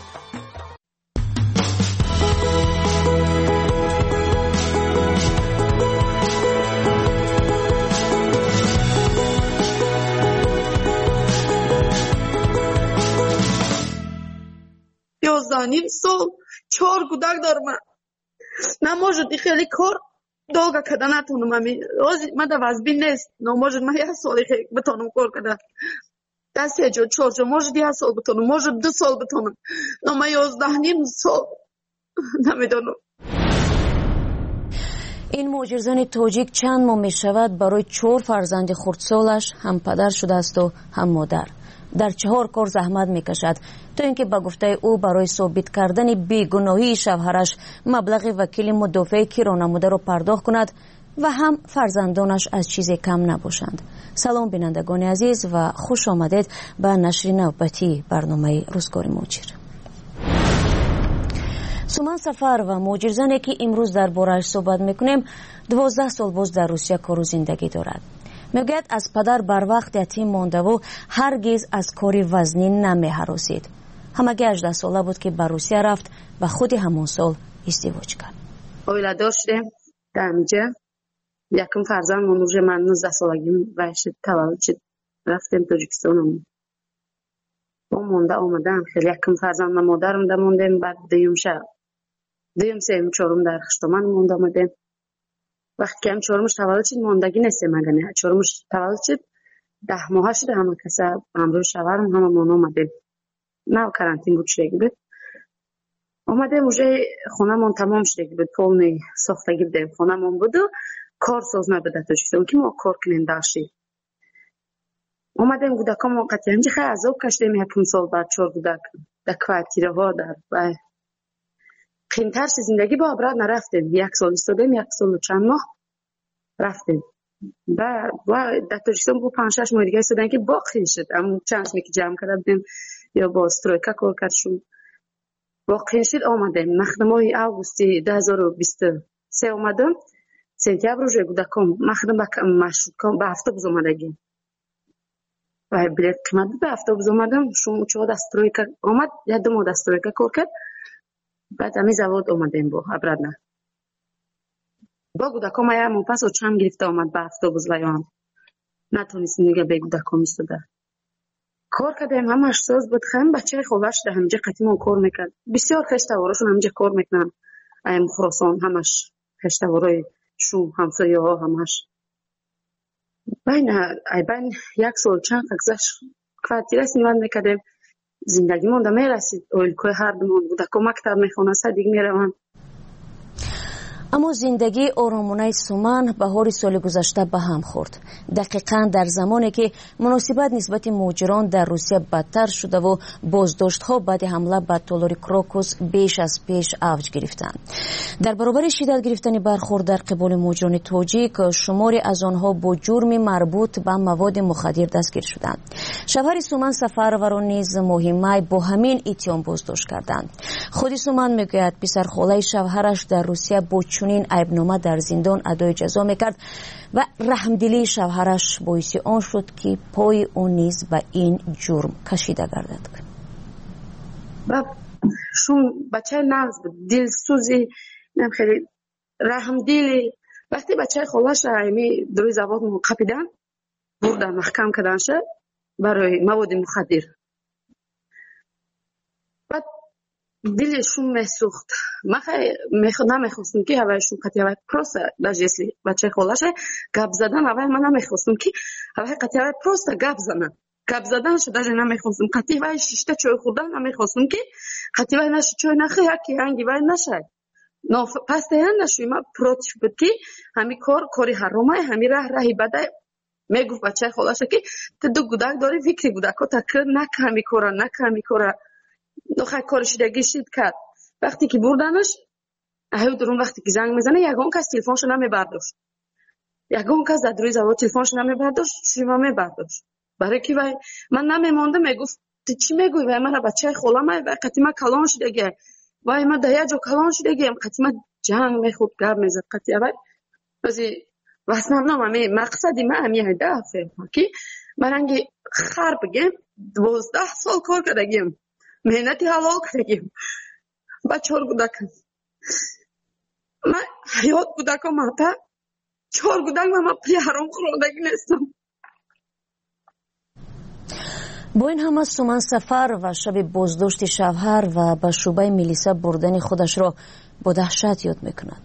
یازده نیم سال چهار کودک دارم. نموجودی خیلی کار долго когда натонум ами рози мада вазби нест но может ма я соли хе бетонум кор когда да сеҷо чорҷо может я сол бетонум может ду сол бетонум но ма ёздаҳ ним сол намедонам. این مهاجرزن تاجیک چند ماه می شود برای چهار فرزند خردسالش هم پدر شده است و هم مادر. در چهار کار زحمت می کشد تا اینکه با گفته او برای ثابت کردن بیگناهی شوهرش مبلغ وکیل مدافع کیرانموده را پرداخت کند و هم فرزندانش از چیزی کم نباشند. سلام بینندگان عزیز و خوش آمدید به نشر نوبتی برنامه روزگار مهاجر. سومن سفر و مهاجرزنی که امروز درباره‌اش صحبت میکنیم دوازده سال باز در روسیه کار و زندگی دارد. میگوید از پدر بر وقت یتیم مانده و هرگز از کاری وزنی نمی‌هراسید. همگی هجده ساله بود که به روسیه رفت و خود همون سال ازدواج کرد. اویلا داشتیم در اینجا یکم فرزند منوژه من نوزده سالگیم وحش تولد شد رفتیم تاجیکستان. با مونده آمدم خیلی یکم فرزند و مادرم ده موندیم بعد دیم شب دیم سیم چهارم در خشتمان مونده آمدیم. وقتی که هم چهارمش تولد شد ماندگی نسیم مگنه چهارمش تولد شد ده ماه شده همه کسی همراه شوهرم همه مون آمدیم نه کرانتین بود شده بود آمدیم اوجه خونه من تمام شده بود پولنی ساختگی بودیم خونه من بود و کار ساز نبوده تاجیکستان که ما کار کنیم داشتیم آمدیم گودکا موقتی همجه خیلی عذاب کشتیم یکم سال بعد چهار گودک در کوارتیره ها در و قیمتر زندگی با ابراد نرفتیم یک سال استادیم یک سال و چند ماه رفتیم و در تاجیکستان با پنج شش ماه دیگه استادن که باقی شد اما چند می که جمع کرده بودیم یا با استرویکا کار کردشون باقی شد آمدیم مخدمای اوگوستی دو هزار و بیست و سه آمدم سنتیابر روزه گودکم مخدم با مشروط کام با هفته بز آمدگیم و بلیت قیمت به автобус اومدم شما چهار دسترویکا اومد یا دو ماه دسترویکا کار کرد بعد امی زواد اومدیم با ابرادنا با گوداکا ما یه پس و چم گرفته اومد به автобус لیان نتونستیم دیگه به گوداکا میستده کار کردیم همش ساز بود خیم بچه خوبش ده همینجا قطیمون کار میکرد بسیار خشتواراشون همینجا کار میکنن ایم خراسان همش خشتوارای شو همسایه ها همش بین ای بین یک سال چند گذشت کاتیره سیمان میکردیم زندگیمون دم رسید اولکوی هر دمون بود که مکتب میخونه صدیق میروم اما زندگی آرامانه سومن بهار سال گذشته به هم خورد. دقیقاً در زمانی که مناسبت نسبت مهاجران در روسیه بدتر شده و بازداشت‌ها بعد حمله به تالار کراکوس بیش از پیش اوج گرفتند. در برابر شدت گرفتن برخورد در قبال مهاجران تاجیک، شماری از آنها با جرم مربوط به مواد مخدر دستگیر شدند. شوهر سومن سفروران نیز مهمه با همین اتهام بازداشت کردند. خود سومن میگوید پسرخاله شوهرش در روسیه با چنین عیبنامه در زندان ادای جزا میکرد و رحمدلی شوهرش باعث آن شد که پای او نیز به این جرم کشیده گردد. و شون بچه ناز دلسوزی نم خیلی رحمدلی وقتی بچه خالش ایمی دروی زواد قپیدن بردن محکم کردن شد برای مواد مخدر بعد دلشون میسوخت. ما خیلی نمیخواستم که هوایشون قطعه پروست داشتی بچه خالش گپ زدن هوای من نمیخواستم که هوای قطعه پروست گپ زدن گپ زدن شده داشت نمیخواستم قطعه شیشته چای خوردن نمیخواستم که قطعه نش چای نخه یکی هنگی وای نشه نو پس دیان نشوی ما پروتش بود که همی کار کاری حرامه همی راه راهی بده میگفت بچه خالش که تو دو گودک داری فکری گودک ها تکرار نکه همی کارا نکه همی کارا نخواهی کارش دگیشید کرد. وقتی که بردنش اهو درون وقتی که زنگ میزنه یگان کس تلفنشو نمیبرداشت یگان کس در دروی زواد تلفنشو نمیبرداشت شیما میبرداشت برای که وای من نمیمانده میگفت تو چی میگوی وای من بچه خالم وای قطیمه کلان شدگه وای من ده جو کلان شدگه قطیمه جنگ میخورد گرد میزد قطیمه وای بازی واسنامنام همی مقصدی من همی هدفه که من هنگی خر بگیم دوازده سال کار کردگیم مهنتی حلال کردگیم با چهار گودکم من حیات گودکم ماتا چهار گودک من پی حرام خوردگی نیستم. با این همه سومن سفر و شب بازداشت شوهر و به شعبه میلیسا بردن خودش را با دهشت یاد میکند.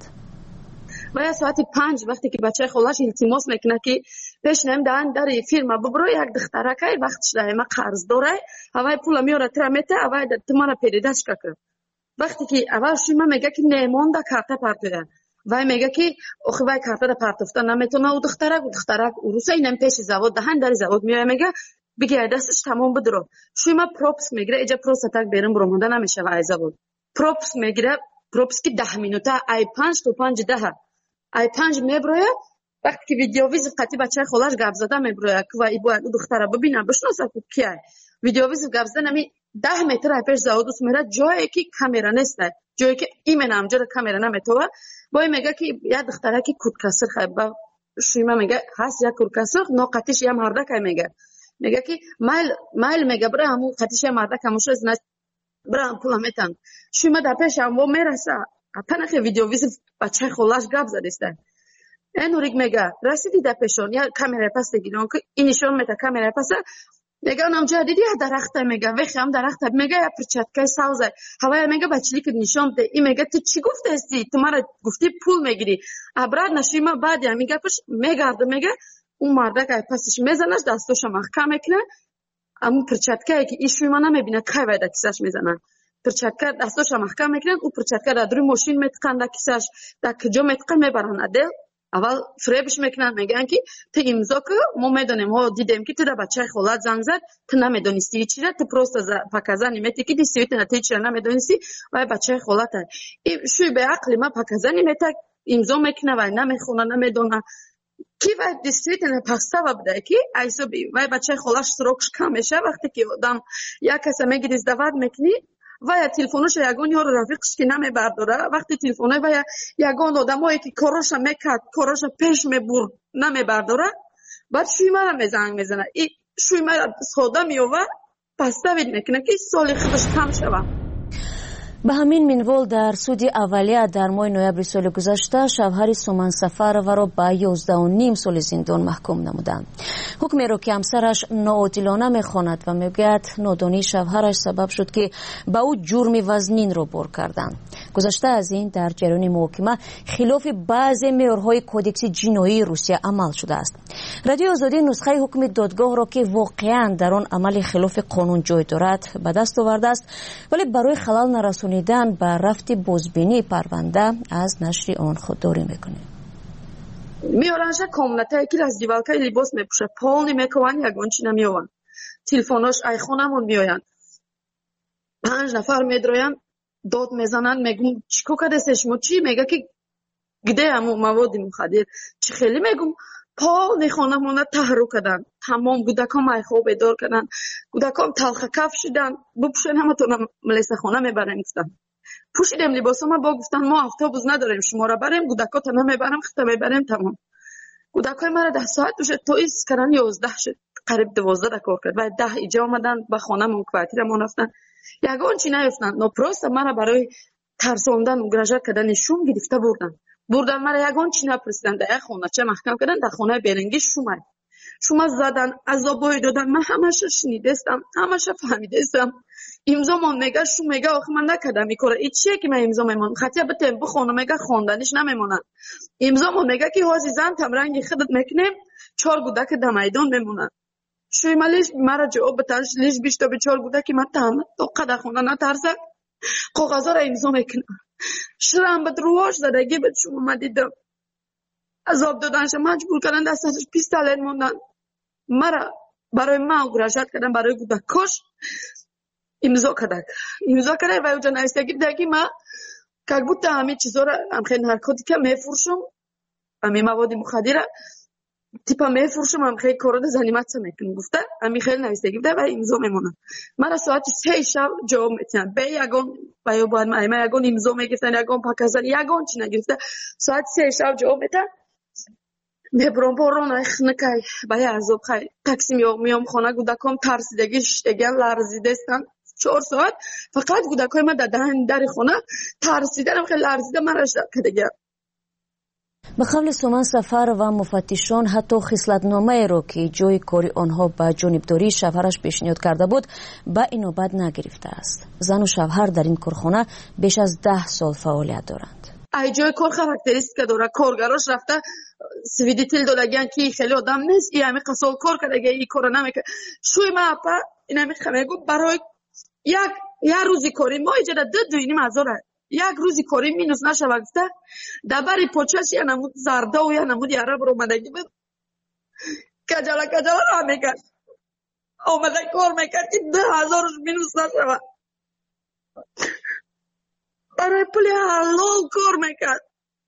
و یا ساعت پنج وقتی که بچه خالش التماس میکنه که پیش نیم دهن در فیرما ببرو یک دخترکه وقتش ده ما قرض داره هوای پول میاره ترمته هوای تمام پیداش کرد. وقتی که اول شما میگه که نمونده کارت پارتویا وای میگه که آخه وای کارت پارتوفتا نمیتونه او دخترک او دخترک او روسا اینم پیش زواد دهن در زواد میاره میگه بگه دستش تمام بدرو شما پروپس میگیره اجا پروس تاک بیرون برمونده نمیشه وای زواد پروپس میگیره پروپس که ده مینوته ای پنج تو پنج ده ای پنج میبروه وقتی که ویدیو ویز قطعی بچه خالش گپ زده میبروه که وای باید دختره ببینه بشناسه که کیه ویدیو ویز گپ زده نمی ده متر پیش زودوس میره جایی که کامera نیست جایی که ایمن امجا کامera نمیتوه وای میگه که یا دختره که کودکسر خیبه شیما میگه هست یا کودکسر ناقتیش یا مردک میگه میگه که مایل مایل میگه برای همون قتیش یا مردک هموش از نش برای هم پول همیتن شیما در پیش هم و میرسه پنخه ویدیو ویز بچه خلاش گپ زده اینو ریگ میگه رسیدی در پیشون یا کامera پس دیگه که اینشون میته کامera پس میگه اونم جدیدی درخته میگه وقتی هم درخته میگه یا پرچتکه سوزه هوای میگه بچلی که نشون ده این میگه تو چی گفته هستی تو مرا گفتی پول میگیری ابراد نشیما بعد یا میگه پش میگرده میگه اون مرده که پسش میزنش دستوش محکم میکنه اما پرچتکه که ایشوی ما نمیبینه که ویده کسش میزنن پرچتکه دستوش محکم میکنن او پرچتکه در دروی ماشین میتقن در کسش در کجا میتقن میبرن عدل اول فریبش میکنن میگن که تو امضا که ما میدونیم ها دیدیم که تو در بچه خالت زنگ زد تو نمیدونستی چی را تو پروست پاکزن نمیتی که دیستیویت نتی چی را نمیدونستی و بچه خالت شوی به عقل ما پاکزن نمیتی امضا میکنه و نمیخونه نمیدونه کی و دیستیویت نپسته و بده که ایسا بی و بچه خالش سروکش کم میشه وقتی که آدم یک کسی میگه دیزدواد میکنی و یا تلفنش یگان یا رفیقش که نمیبرداره وقتی تلفنه و یا یگان آدمایی که کارش میکرد کارش پیش میبرد نمیبرداره بعد شوی مرا میزنگ میزنه ای شوی مرا سودا میوه پس دوید میکنه که سال خودش کم شوه. به همین منوال در سود اولیه در ماه نوامبر سال گذشته شوهر سومن سفرова را به یازده و نیم سال زندان محکوم نمودند. حکمی را که همسرش ناعادلانه میخواند و میگوید نادانی شوهرش سبب شد که به او جرم وزنین را بار کردند. گذشته از این در جریان محاکمه خلاف بعضی معیارهای کودکس جنایی روسیه عمل شده است. رادیو آزادی نسخه حکم دادگاه را که واقعا در آن عمل خلاف قانون جای دارد به دست آورده است، ولی برای خلل نرسانیدن به رفت بازبینی پرونده از نشر آن خودداری میکنه. میارنش کامنته یکی از دیوالکای لباس میپوشه، پول نمیکوان یگان چی نمیوان، تلفناش ایخونمون میآیند، پنج نفر میدروین داد میزنن، میگم چیکو کرده شما چی؟ میگه که گده همو مواد مخدر چی خیلی میگم پول نخونمون تحرک کردن، تمام گودکام ایخو بیدار کردن، گودکام تلخ کف شدن، بپوشن همتون ملیسه خونه میبرن گفتن. پوشیدم لباسم با گفتن ما اتوبوس نداریم شما را بریم، گودکا تا نمیبرم خطا میبریم تمام. گودکای مرا ده ساعت دوشه تو ایس کردن یازده شد، قریب دوازده کار کرد و ده ایجا آمدن به خانه من کوارتیرمون رفتن. یگان چی نیفتن نپرست مرا برای ترساندن و گرجت کردن شوم گرفته بردن. بردن مرا یگان چی نپرسیدن در خونه چه محکم کردن در خونه بیرنگی شومه. شما زدن عذابای دادن من همش شنیدستم، همش فهمیدستم. امضا من میگه شو میگه آخه من نکردم میکره این چیه که من امضا میمونم خطیه به تم بخونه میگه خواندنش نمیمونن. امضا من میگه که عزیزان تم رنگی خودت میکنیم چهار گودک در میدان میمونن. شوی مالیش مرا جواب بتنش لیش بیشتر به چهار گودک من تام تو قد خونه نترسه کاغذا را امضا میکنه. شرم به درواش زدگی به شما من دیدم عذاب دادنش مجبور کردن دستش پیستالت موندن. مرا برای من گرجت کردن برای گودکاش امضا کردن امضا کردن و اونجا نوشته که ما که بود همه چیزا را هم خیلی نارکوتیک میفروشم، همه مواد مخدر تیپا میفروشم، هم خیلی کارا زنیمت میکنم گفته همه خیلی نوشته که و امضا میمونن. من ساعت سه شب جواب میتونم به یگان باید باید من یگان امضا میگفتن یگان پاکزن یگان چی نگرفته ساعت سه شب جواب میتونم میبرم بارون ایخ نکای باید عذاب خیلی تاکسی میام میام خانه گودکام ترسیدگی شتگن لرزیده استن چهار ساعت فقط گودکای من در دهن در خونه ترسیدن خیلی لرزیده من رشد کدگه. به قول سومن سفر و مفتشان حتی خصلتنامه را که جای کاری آنها به جانبداری شوهرش پیشنهاد کرده بود به این نوبت نگرفته است. زن و شوهر در این کارخانه بیش از ده سال فعالیت دارند. ای جای کار خاراکتریستیکا داره، کارگراش رفته سویدیتیل دادگن که خیلی آدم نیست ای همه قصال کار کرده ای کار نمیکنه. شوی ما اپا این همه خمیگو برای یک یک روزی کاری ما ایجاده دو دوینیم هزاره یک روزی کاری مینوس نشوه گفته دبری پوچش یا نمود زرده و یا نمود یاره برو مدگی بود کجالا کجالا را میکرد آمده کار میکرد که ده هزارش مینوس نشوه برای پلی حلال کار میکرد.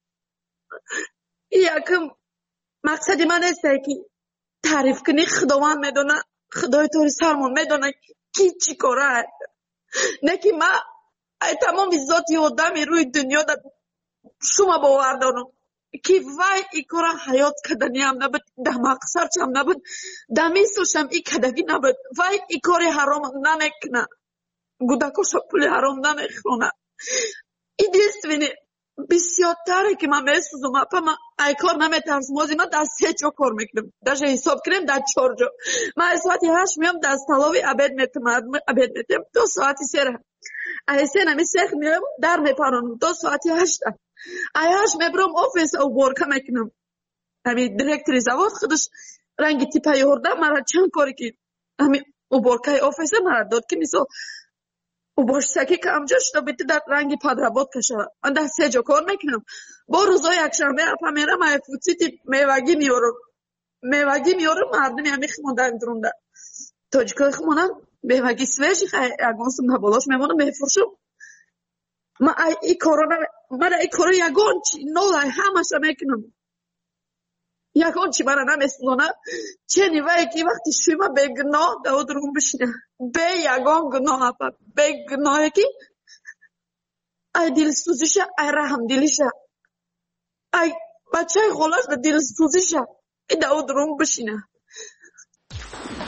یکم مقصدی من است که تعریف کنی خداوند میدونه خدای توری سرمون میدونه کی چی کاره نه که من ای تمام ذاتی آدمی روی دنیا در شما باور دارم که وای ای کاره حیات کدنی هم نبود ده مقصرچ هم نبود ده میسوش هم ای کدگی نبود وای ای کاری حرام نمیکنه گودکوش پولی حرام نمیخونه. این دیست بینی بسیار تره که من میسوزم اپا من ای کار نمیترسم موزی من در سه جا کار میکنم در حساب کنیم در چار جا من ساعتی هشت میام در سلاوی عبید میتم عبید میتم دو ساعتی سره ای سه نمی سخ میام در میپرانم دو ساعتی هشت ای هشت میبرم آفیس او بارکه میکنم همی دیرکتری زواد خودش رنگی تیپه یورده مرا چند کاری که همی او بارکه آفیس مرا داد که میسو او باش سکی که امجا شده بیتی در رنگی پدرباد کشه من در سه جا کار میکنم با روزای یک شنبه اپا میرم ای فوتیتی میوگی میارم میوگی میارم مردمی همی خمانده درونده تاجیکای خمانن میوگی سویجی خیلی اگانسم نبالاش میمونم میفرشم من ای کارو نمی من ای کارو یگان چی نولای همشه میکنم یگان چی من نمیسلونه چه نیوه که وقتی شوی من به گناه دو درون بشینه به یگان گناه اپا به گناهی که ای دل سوزیشه ای رحم دلیشه ای بچه ای غلاش به دل سوزیشه ای دو درون بشینه.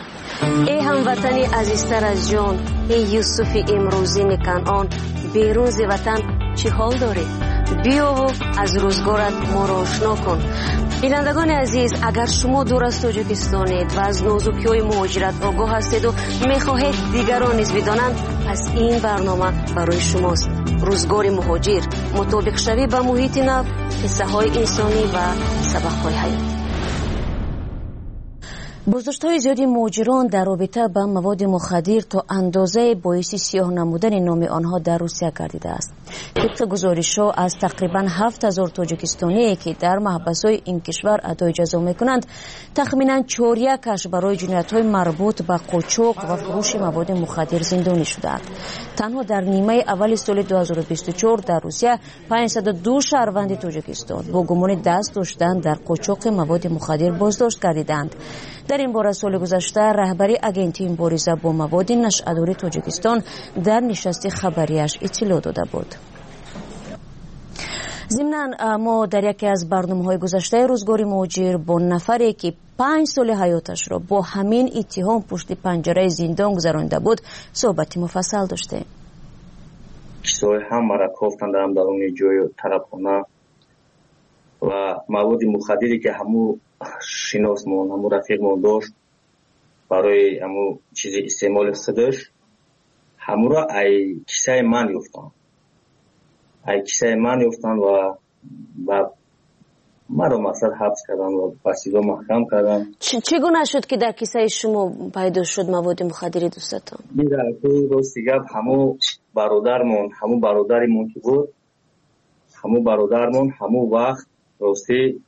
ای هموطنی عزیزتر از جان، ای یوسف امروزی کنعان، بیرون ز وطن چه حال داری؟ بیا و از روزگارت ما را آشنا کن. بینندگان عزیز، اگر شما دور از تاجیکستانید و از نازکی‌های مهاجرت آگاه هستید و می‌خواهید دیگران نیز بدانند، پس این برنامه برای شماست. روزگار مهاجر، مطابق شوی با محیط نو، قصه‌های انسانی و سبق‌های حیاتی. بازداشت‌های زیادی مهاجران در رابطه با مواد مخدر تا اندازه باعث سیاه نمودن نام آنها در روسیه گردیده است. طبق گزارش‌ها از تقریباً هفت هزار تاجیکستانی که در محبس‌های این کشور ادای جزا می‌کنند، تخمیناً چهار یکش برای جنایت‌های مربوط به قاچاق و فروش مواد مخدر زندانی شده‌اند. تنها در نیمه اول سال دو هزار و بیست و چهار در روسیه پانصد و دو شهروند تاجیکستان با گمان دست داشتن در قاچاق مواد مخدر بازداشت گردیدند. در این باره سال گذشته رهبری اگنتی مبارزه با مواد نشأه‌داری تاجیکستان در نشست خبریش اطلاع داده بود. ضمناً ما در یکی از برنامه‌های گذشته روزگار مهاجر با نفری که پنج سال حیاتش را با همین اتهام پشت پنجره زندان گذرانده بود صحبتی مفصل داشتیم. کسای هم مرا گفتند در درون جای طرفخانه و مواد مخدری که همو شناسمون همو رفیقمون داشت برای همو چیز استعمال خودش همو را ای کیسه من یافتن ای کیسه من یافتن و و مرا مثلا حبس کردن و بسیار محکم کردن. چگونه شد که در کیسه شما پیدا شد مواد مخدری دوستتون؟ میره تو راستی گپ همو برادرمون همو برادریمون که بود همو برادرمون همو وقت راستی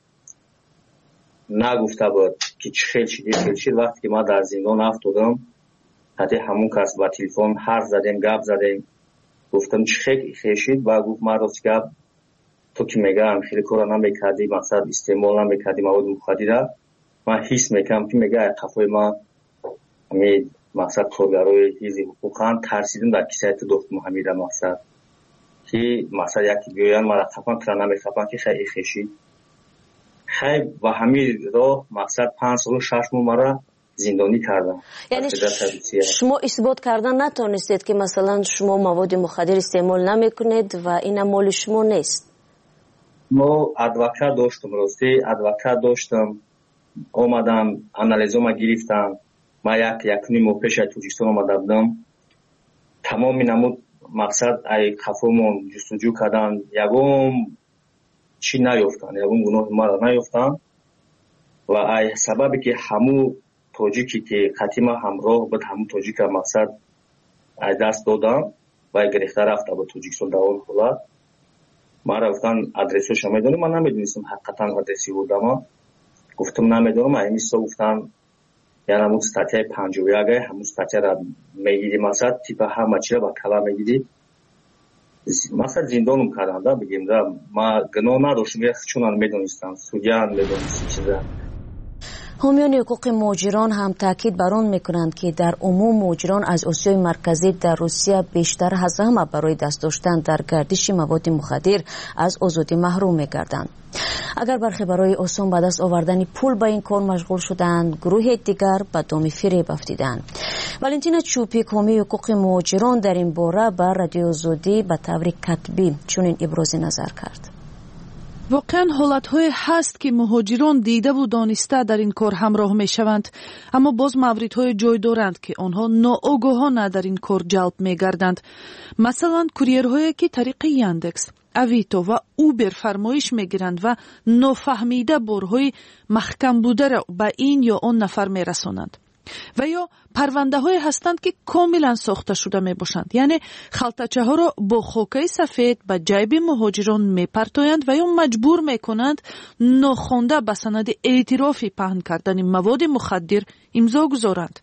نگفته بود که چه خیلی شد شد وقتی که ما در زندان افتادم حتی همون کس با تلفن حرف زدیم گپ زدیم گفتم چه خیلی خیلی شد و گفت ما راستی گپ تو که میگم خیلی کارا نمیکردی مقصد استعمال نمیکردی مواد مخدر من حس میکنم که میگه قفای ما همین مقصد کارگرای حزب حقوقا ترسیدم در کیسه تو دختم همین مقصد که مقصد یکی بیاین ما را خفن کردن نمیخفن که خیلی خیلی خیلی و همین را مقصد پنج سال شش ماه مرا زندانی کردن. یعنی شما اثبات کردن نتونستید که مثلا شما مواد مخدر استعمال نمیکنید و این مال شما نیست؟ ما ادوکات داشتم راستی ادوکات داشتم آمدم آنالیزم گرفتم ما یک یک نیم ماه پیش تاجیکستان آمده بودم تمام نمود مقصد ای خفمون جستجو کردن یگم چی نیافتن یگم گناه ما را نیافتن و ای سببی که همو تاجیکی که خطیما همراه بود همو تاجیک مقصد ای دست دادم و گرفته رفته به تاجیکستان در اون حالت ما رفتن آدرسش میدونم من نمیدونستم حقیقتا آدرسی بودم گفتم نمیدونم ایمیسا گفتن یعنی همون استاتیای پنجاه و یک همون استاتیا را میگیری مقصد تیپ همه چی را با کلا میگیری مقصد زندانم کردن بگیم ما گناه نداشتم چون میدونستم سودیان میدونستم چیزا. حامیان حقوق مهاجران هم تاکید بر آن میکنند که در عموم مهاجران از آسیای مرکزی در روسیه بیشتر از همه برای دست داشتن در گردش مواد مخدر از آزادی محروم میگردند. اگر برخی برای آسان به دست آوردن پول به این کار مشغول شدند، گروه دیگر به دام فریب افتادند. والنتینا چوپیک حامی حقوق مهاجران در این باره به رادیو آزادی به طور کتبی چنین ابراز نظر کرد. واقعا حالت‌های هست که مهاجران دیده و دانسته در این کار همراه می‌شوند، اما باز موردهای جای دارند که آنها ناآگاهانه در این کار جلب می‌گردند. مثلا کوریرهایی که طریق یاندکس، اویتو و اوبر فرمایش می‌گیرند و نافهمیده بارهای محکم بوده را به این یا آن نفر می‌رسانند. و یا پرونده های هستند که کاملا ساخته شده می باشند، یعنی خلطچه ها را با خاکه سفید به جیب مهاجران می پرتایند و یا مجبور می کنند ناخوانده به سند اعترافی پهن کردن مواد مخدر امضا گذارند.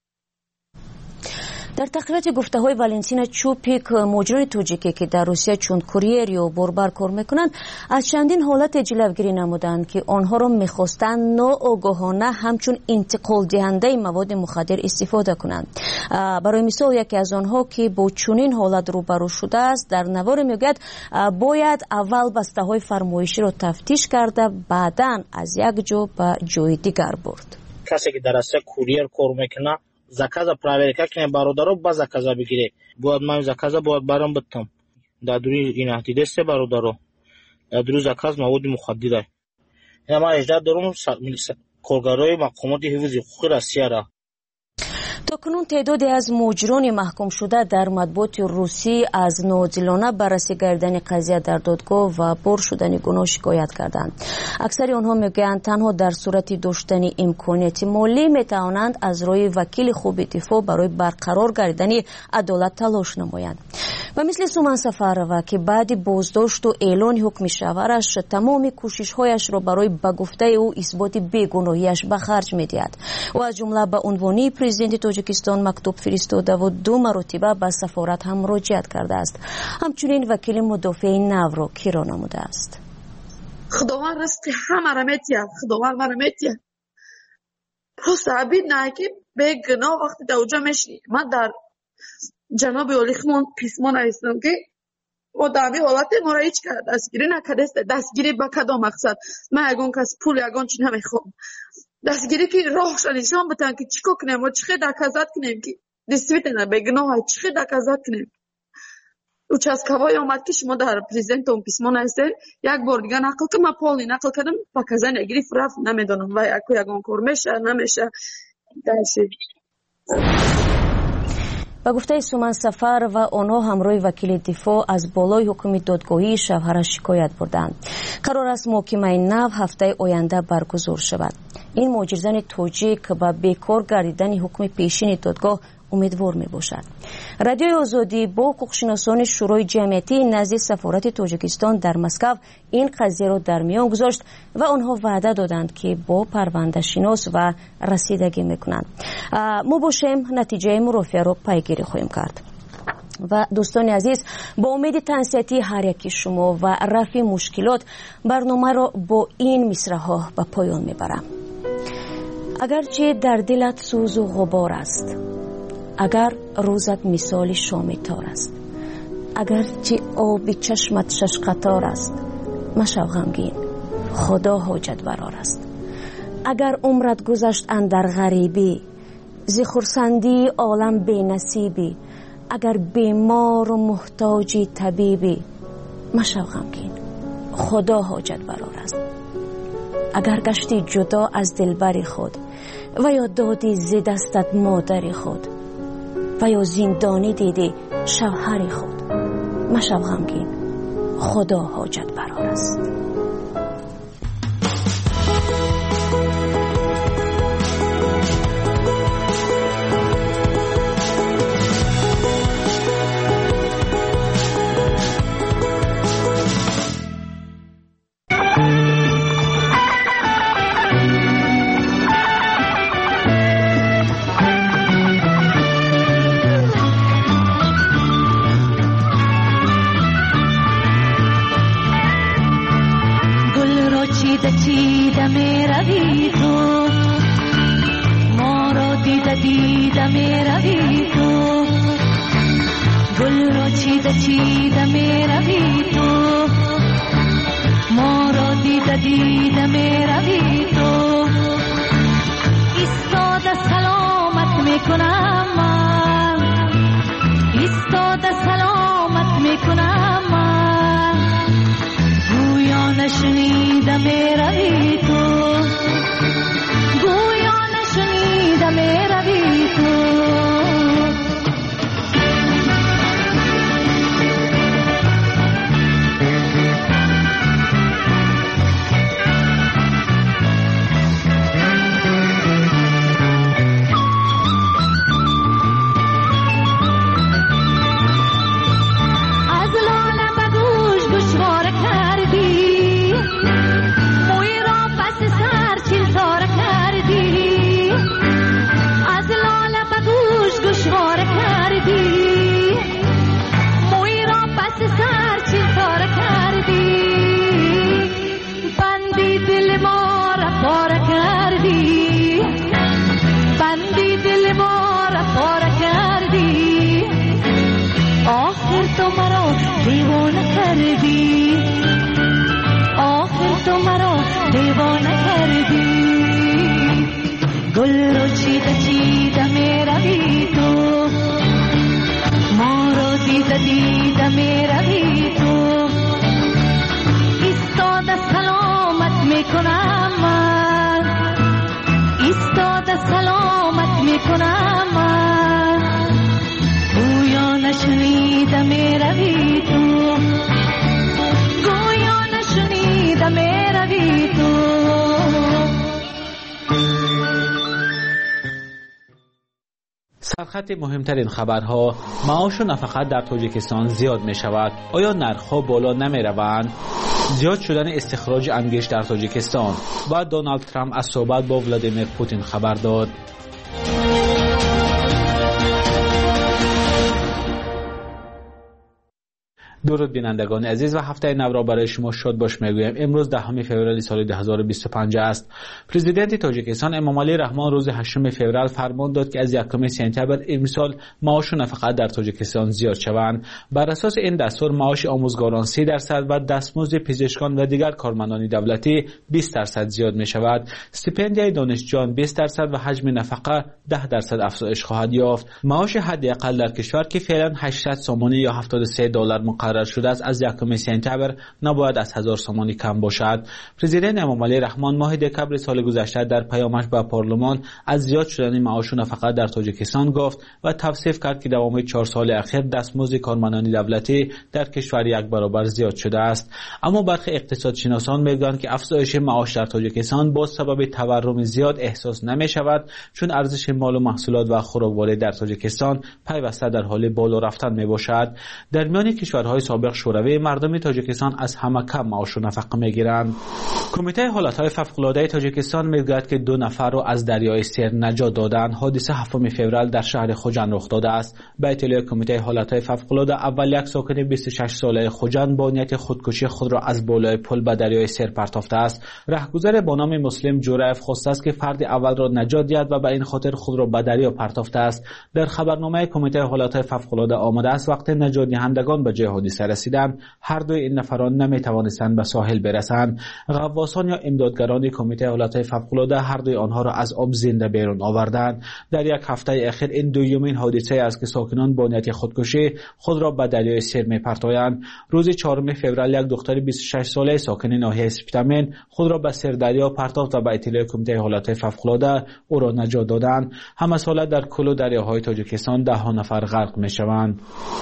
در تقریرات گفته های والنتینا چوپیک مهاجران تاجیکی که در روسیه چون کوریر یا بربر کار میکنند از چندین حالت جلوگیری نمودند که آنها را میخواستند ناآگاهانه همچون انتقال دهنده مواد مخدر استفاده کنند. برای مثال یکی از آنها که با چنین حالت روبرو شده است در نوار میگوید باید اول بسته های فرمایشی را تفتیش کرده بعداً از یک جا به جای دیگر برد. کسی که در روسیه کوریر کار میکنه заказа проверка کنه برادرها با заказа بگیره. باید من заказа باید برام بدم. در دوری این اهدیده سه برادرها. در دوری заказ مواد مخدره. اینا ما اجازه دارم کارگرای مقامات حفظ حقوق روسیه را. تاکنون تعدادی از مجرمان محکوم شده در مطبوعات روسی از ناعادلانه بررسی کردن قضیه در دادگاه و بر شدن گناه شکایت کردند. اکثر آنها میگویند تنها در صورت داشتن امکانیت مالی میتوانند از روی وکیل خوب دفاع برای برقرار گردیدن عدالت تلاش نمایند. و مثل سومن سفرова که بعد بازداشت و اعلان حکم شوهرش تمام کوشش‌هایش را برای به گفته او اثبات بیگناهیش به خرج می‌دهد و از جمله به عنوان پرزیدنت تاجیکستان مکتوب فرستاده و دو مرتبه به سفارت هم مراجعت کرده است. همچنین وکیل مدافع نو را کرا نموده است. خداوند رزق همه را می‌دهد. خداوند ما را می‌دهد. پس عبید نه که بیگناه وقتی در اونجا میشی. من در جناب اولیخمون پیسمان هستم که او دامی حالت ما را هیچ کرد دستگیری نکرده دستگیری با کدام مقصد من یگون کس پول یگون چی نمیخوام دستگیری که راهش نشان بدن که چیکار کنیم و چقدر دکازات کنیم که دیسویتنا بگناه چقدر دکازات کنیم участковой آمد که شما در پرزیدنتون پیسمان هستید یک بار دیگه نقل که من پولی نقل کردم پاکازه نگیری فرف نمیدونم و یکو یگون کار میشه نمیشه درشی با گفته سومن سفر و آنها همراه وکیل دفاع از بالای حکم دادگاهی شوهرش شکایت بردند. قرار است محاکمه نو هفته آینده برگزار شود. این مهاجرزن تاجیک با بیکار گردیدن حکم پیشین دادگاه امیدوار می باشد. رادیوی آزادی با حقوقشناسان شورای جمعیتی نزد سفارت تاجیکستان در مسکو این قضیه را در میان گذاشت و آنها وعده دادند که با پرونده شناس و رسیدگی میکنند. ما باشیم نتیجه مرافعه را پیگیری خواهیم کرد. و دوستان عزیز با امید تنصیحاتی هر یکی شما و رفع مشکلات برنامه را با این مصرع‌ها به پایان میبرم. اگرچه در دلت سوز و غبار است، اگر روزت مثال شام تار است، اگرچه آب چشمت شش قطار است، مشو غمگین، خدا حاجت برار است. اگر عمرت گذشت اندر غریبی، ز خرسندی عالم بی نصیبی، اگر بیمار و محتاجی طبیبی، مشو غمگین، خدا حاجت برار است. اگر گشتی جدا از دلبری خود و یا دادی ز دستت مادری خود و یا زندانی دیدی شوهر خود، مشو غمگین، خدا حاجت برار است. چیده می روی تو، ما را دیده دیده می روی تو، گل را چیده چیده می روی تو، ما را دیده دیده می روی تو. ایستاده سلامت می کنم من، ایستاده سلامت می کنم من، گویا نشنیده می روی تو، گویا نشنیده می روی تو. گل رو چیده چیده میرم سرخط مهمترین خبرها: معاش و نفقت در تاجیکستان زیاد می شود. آیا نرخ‌ها بالا نمی روند؟ زیاد شدن استخراج انگشت در تاجیکستان و دونالد ترامپ از صحبت با ولادیمیر پوتین خبر داد. درود بینندگان عزیز و هفته نو را برای شما شاد باش میگویم. امروز دهم فوریه سال دو هزار و بیست و پنج است. پرزیدنت تاجیکستان امامعلی رحمان روز هشتم فوریه فرمان داد که از یکم سپتامبر امسال معاش و نفقت در تاجیکستان زیاد شوند. بر اساس این دستور معاش آموزگاران سی درصد و دستمزد پزشکان و دیگر کارمندان دولتی بیست درصد زیاد می شود. استیپندیای دانشجویان بیست درصد و حجم نفقه ده درصد افزایش خواهد یافت. معاش حداقل در کشور که فعلا هشتصد سومانی یا هفتاد و سه دلار مقرر شده است از یکم سپتامبر نباید از هزار سومانی کم باشد. پرزیدنت امامعلی رحمان ماه دکمبر سال گذشته در پیامش به پارلمان از زیاد شدن معاش و نفقت در تاجیکستان گفت و توصیف کرد که دوام چهار سال اخیر دستمزد کارمندان دولتی در کشور یک برابر زیاد شده است. اما برخی اقتصادشناسان میگویند که افزایش معاش در تاجیکستان با سبب تورم زیاد احساس نمی شود، چون ارزش مال و محصولات و خوراکواری در تاجیکستان پیوسته در حال بالا رفتن می باشد. در میان کشورهای سابق شوروی مردم تاجیکستان از همه کم معاش و نفقه میگیرند. کمیته حالتهای فوق‌العاده تاجیکستان میگوید که دو نفر را از دریای سیر نجات دادند. حادثه هفتم فوریه در شهر خوجند رخ داده است. به اطلاع کمیته حالتهای فوق‌العاده، اول یک ساکن بیست و شش ساله خوجند با نیت خودکشی خود را از بالای پل به دریای سیر پرتافته است. رهگذر با نام مسلم جورایف خواسته است که فرد اول را نجات دهد و به این خاطر خود را به دریا پرتافته است. در خبرنامه کمیته حالتهای فوق‌العاده آمده است وقتی نجات دهندگان به جای حادثه رسیدند، هر دوی این نفران نمی توانستند به ساحل برسند. غواصان یا امدادگران کمیته حالتهای فوق‌العاده هر دوی آنها را از آب زنده بیرون آوردند. در یک هفته اخیر این دومین حادثه است که ساکنان با نیت خودکشی خود را به دریای سیر می‌پرتایند. روز چهارم فوریه یک دختر بیست و شش ساله ساکن ناحیه سپتامین خود را به سیر دریا پرتافت و به اطلاع کمیته حالتهای فوق‌العاده او را نجات دادند. همه ساله در کل دریاهای تاجیکستان ده ها نفر غرق می‌شوند.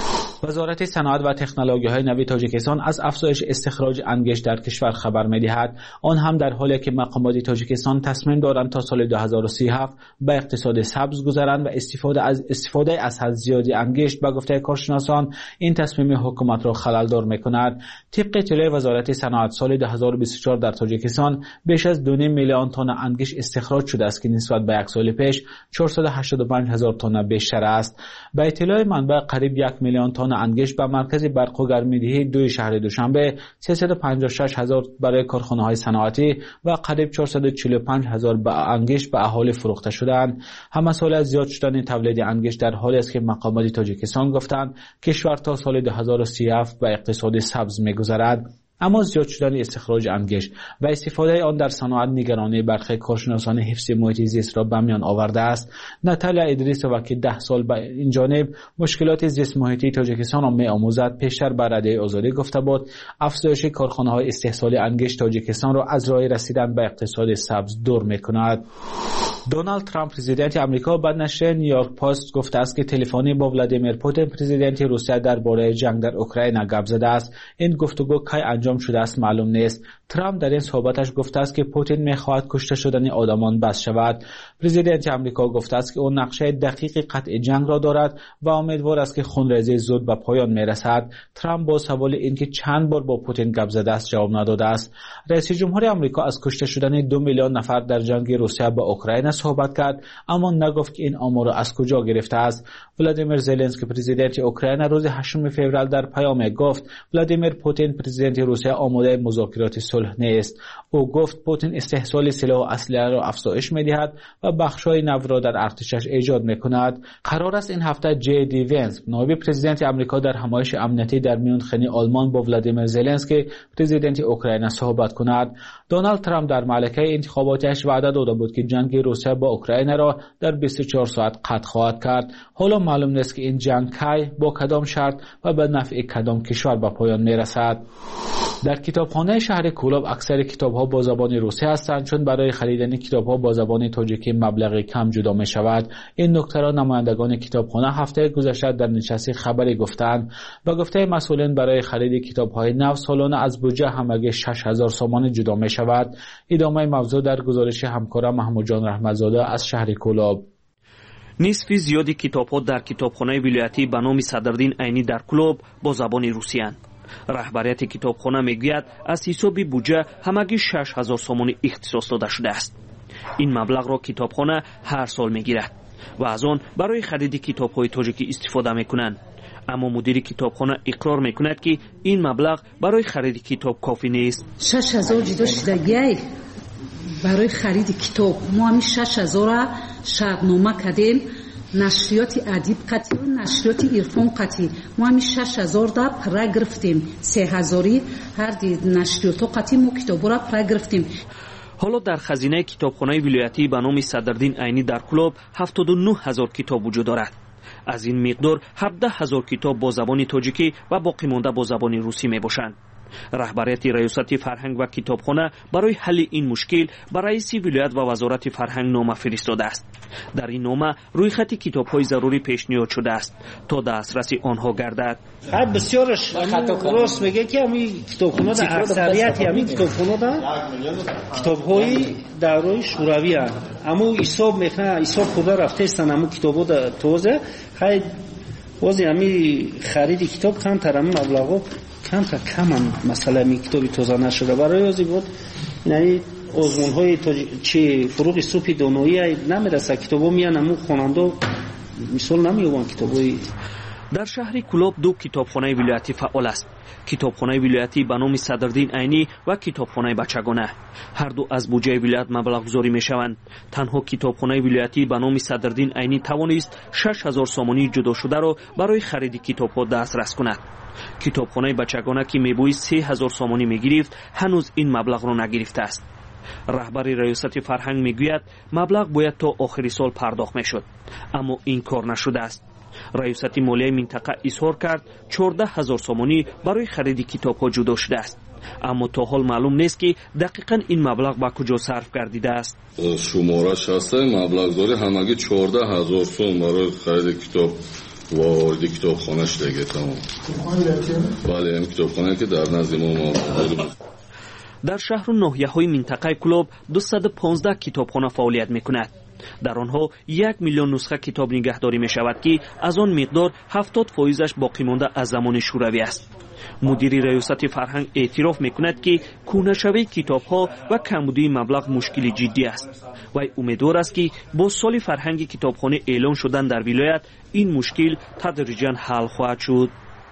وزارت صنعت و تکنولوژی‌های نوین تاجیکستان از افزایش استخراج انگشت در کشور خبر می‌دهد، آن هم در حالی که مقامات تاجیکستان تصمیم دارند تا سال دو هزار و سی و هفت به اقتصاد سبز گذرند و استفاده از استفاده از حد زیادی انگشت به گفته کارشناسان این تصمیم حکومت را خلل‌دار می‌کند. طبق اطلاع وزارت صنعت سال دو هزار و بیست و چهار در تاجیکستان بیش از دو میلیون تن انگشت استخراج شده است که نسبت به یک سال پیش چهارصد و هشتاد و پنج هزار تن بیشتر است. به اطلاع منبع قریب یک میلیون تن انگشت به مرکز برق و گرمایدهی دوی شهر دوشنبه، سیصد و پنجاه و شش هزار برای کارخانه‌های صنعتی و قریب چهارصد و چهل و پنج هزار به انگشت به اهالی فروخته شدند. همه سال از زیاد شدن تولید انگشت در حالی است که مقامات تاجیکستان گفتند کشور تا سال دو هزار و سی و هفت به اقتصاد سبز می‌گذرد. اما زیاد شدن استخراج انگشت و استفاده آن در صنعت نگرانی برخی کارشناسان حفظ محیط زیست را به میان آورده است. ناتالیا ادریس و که ده سال به این جانب مشکلات زیست محیطی تاجیکستان را می‌آموزد پیشتر به رادیوی آزادی گفته بود افزایش کارخانه‌های استحصال انگشت تاجیکستان را از راه رسیدن به اقتصاد سبز دور می‌کند. دونالد ترامپ پرزیدنت آمریکا به نشر نیویورک پست گفته است که تلفنی با ولادیمیر پوتین پرزیدنت روسیه درباره جنگ در اوکراین گپ زده است. این گفتگو کی انجام شده است معلوم نیست. ترامپ در این صحبتش گفته است که پوتین می‌خواهد کشته شدن آدمان بس شود. پرزیدنت آمریکا گفته است که او نقشه دقیق قطع جنگ را دارد و امیدوار است که خونریزی زود به پایان می‌رسد. ترامپ با سوال اینکه چند بار با پوتین گپ زده است جواب نداده است. رئیس جمهور آمریکا از کشته شدن دو میلیون نفر در جنگ روسیه با اوکراین صحبت کرد، اما نگفت که این آمار از کجا گرفته است. ولادیمیر زلنسکی پرزیدنت اوکراین روز هشتم فوریه در پیام گفت ولادیمیر پوتین پرزیدنت روسیه آماده مذاکرات صلح نیست. او گفت پوتین استحصال سلاح و اسلحه را افزایش می‌دهد و بخش‌های نو را در ارتشش ایجاد می‌کند. قرار است این هفته جی دی ونس نایب پرزیدنت آمریکا در همایش امنیتی در میونخ آلمان با ولادیمیر زلنسکی پرزیدنت اوکراین صحبت کند. دونالد ترامپ در معرکه انتخاباتیش وعده داده بود که جنگ روسیه با اوکراین را در بیست و چهار ساعت قطع خواهد کرد. حالا معلوم نیست که این جنگ کی با کدام شرط و به نفع کدام کشور به پایان می‌رسد. در کتابخانه شهر کولاب اکثر کتاب‌ها با زبان روسی هستند، چون برای خریدن کتاب‌ها با زبان تاجیکی مبلغ کم جدا می‌شود. این نکته را نمایندگان کتابخانه هفته گذشته در نشست خبری گفتند. با گفته مسئولین برای خرید کتاب‌های نو سالانه از بودجه همگی شش هزار سومان جدا می‌شود. ادامه موضوع در گزارش همکارم محمود جان رحمتزاده از شهر کولاب. нисфи зиёди китобҳо дар китобхонаи вилоятӣ ба номи Садрдин Айнӣ дар Кулоб бо забони русиянд. раҳбарияти китобхона мегӯяд аз ҳисоби буҷа ҳамагӣ шаш ҳазор сомонӣ ихтисос дода шудааст. ин маблағро китобхона ҳар сол мегирад ва аз он барои хариди китобҳои тоҷикӣ истифода мекунанд. аммо мудири китобхона иқрор мекунад ки ин маблағ барои хариди китоб кофӣ нест. шаш ҳазор ҷудо шудагиай барои хариди китоб мо ҳамин шаш ҳазора шартнома кардем. нашриёти адиб қатӣ нашриёти ирфон қатӣ мо ҳамин шаш ҳазорда пара гирифтем. се ҳазори ҳар нашриёто қатӣ мо китобҳоро пара гирифтем. ҳоло дар хазинаи китобхонаи вилоятӣ ба номи Садрдин Айнӣ дар Кулоб ҳафтоду нӯҳ ҳазор китоб вуҷуд дорад. аз ин миқдор ҳабдаҳ ҳазор китоб бо забони тоҷикӣ ва боқимонда бо забони русӣ мебошанд. раҳбарияти раёсати фарҳанг ва китобхона барои ҳалли ин мушкил ба раиси вилоят ва вазорати фарҳанг нома фиристодааст. дар ин нома рӯйхати китобҳои зарурӣ пешниҳод шудааст то дастраси онҳо гардад. бисёраш рост мега ки ҳамин китобхонода аксарияти ҳамин китобхонода китобҳои даврои шӯравиянд. аммо ҳисоб мехна ҳисоб хурда рафтаистанд ҳамин китобҳода тоза хай бози ҳамин хариди китоб камтар ҳамин маблағҳо камтар каман масъала ҳамин китоби тоза нашуда барои ёзи буд яъни озмунҳои чи фуруғи субҳи доноӣ намераса китобҳо миян ҳамун хонандо мисол намеёбанд китобҳои. дар шаҳри Кулоб ду китобхонаи вилоятӣ фаъол аст. китобхонаи вилоятӣ ба номи Садрдин Айнӣ ва китобхонаи бачагона. ҳарду аз буҷаи вилоят маблағгузорӣ мешаванд. танҳо китобхонаи вилоятӣ ба номи Садрдин Айнӣ тавонист шаш ҳазор сомонии ҷудошударо барои хариди китобҳо дастрас кунад. китобхонаи бачагона ки мебоист се ҳазор сомонӣ мегирифт ҳанӯз ин маблағро нагирифтааст. раҳбари раёсати фарҳанг мегӯяд маблағ бояд то охири сол пардохт мешуд, аммо ин кор нашудааст. раёсати молияи минтақа изҳор кард чордаҳ ҳазор сомонӣ барои хариди китобҳо ҷудо шудааст, аммо то ҳол маълум нест ки дақиқан ин маблағ ба куҷо сарф гардидааст. шумораш ҳастаи маблағдори ҳамагӣ чордаҳ ҳазор сом барои хариди китоб ворди китобхона шудагӣ тамом. бале ин китобхонае ки дар назди мо мавҷуд. дар шаҳру ноҳияҳои минтақаи Кулоб дусаду понздаҳ китобхона фаъолият мекунад. дар онҳо як миллион нусха китоб нигаҳдорӣ мешавад ки аз он миқдор ҳафтод фоизаш боқимонда аз замони шӯравӣ аст. мудири раёсати фарҳанг эътироф мекунад ки кӯҳнашавии китобҳо ва камбудии маблағ мушкили ҷиддӣ аст. вай умедвор аст ки бо соли фарҳанги китобхона эълон шудан дар вилоят ин мушкил тадриҷан ҳал хоҳад шуд.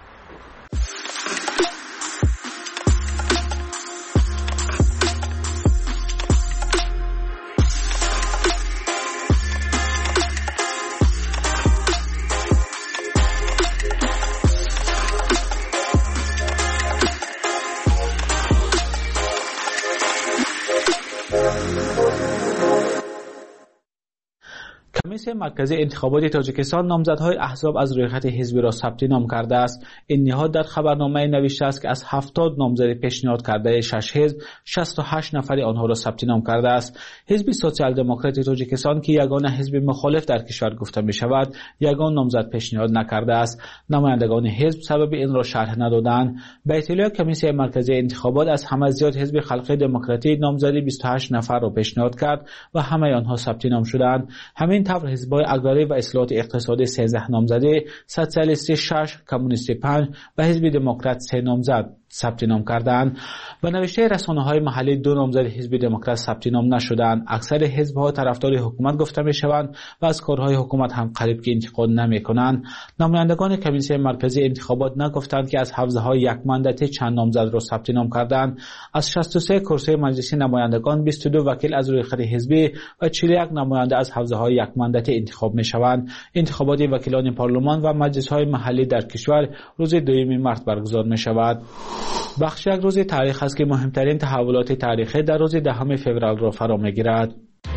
کمیسیون مرکزی انتخابات تاجیکستان نامزدهای احزاب از رویخط حزبی را ثبت نام کرده است. این نهاد در خبرنامه نوشته است که از هفتاد نامزد پیشنهاد کرده شش حزب شصت و هشت نفر آنها را ثبت نام کرده است. حزب سوسیال دموکرات تاجیکستان که یگانه حزب مخالف در کشور گفته می شود، یگان نامزد پیشنهاد نکرده است. نمایندگان حزب سبب این را شرح ندادند. به اطلاع کمیسیون مرکزی انتخابات از همه زیاد حزب خلق دموکراتی نامزدی بیست و هشت نفر را پیشنهاد کرد و همه آنها ثبت نام شدند. همین طور حزب‌های اگراری و اصلاحات اقتصادی سیزده نامزده، سوسیالیستی شش، کمونیستی پنج و حزب دموکرات سه نامزد ثبت نام کردند. و نوشته رسانه‌های محلی دو نامزد حزب دموکرات ثبت نام نشدند. اکثر حزب‌ها طرفدار حکومت گفته می‌شوند و از کارهای حکومت هم قریب که انتقاد نمی‌کنند. نمایندگان کمیسیون مرکزی انتخابات نگفتند که از حوزه‌های یک مانداتی چند نامزد را ثبت نام کردند. از شصت و سه کرسی مجلس نمایندگان بیست و دو وکیل از روی خط حزبی و چهل و یک نماینده از حوزه‌های یک مانداتی انتخاب می‌شوند. انتخابات وکیلان پارلمان و مجلس‌های محلی در کشور روز دوم مارس برگزار می‌شود. بخش یک روز تاریخ است که مهمترین تحولات تاریخی در روز دهم فوریه را فرا می‌گیرد.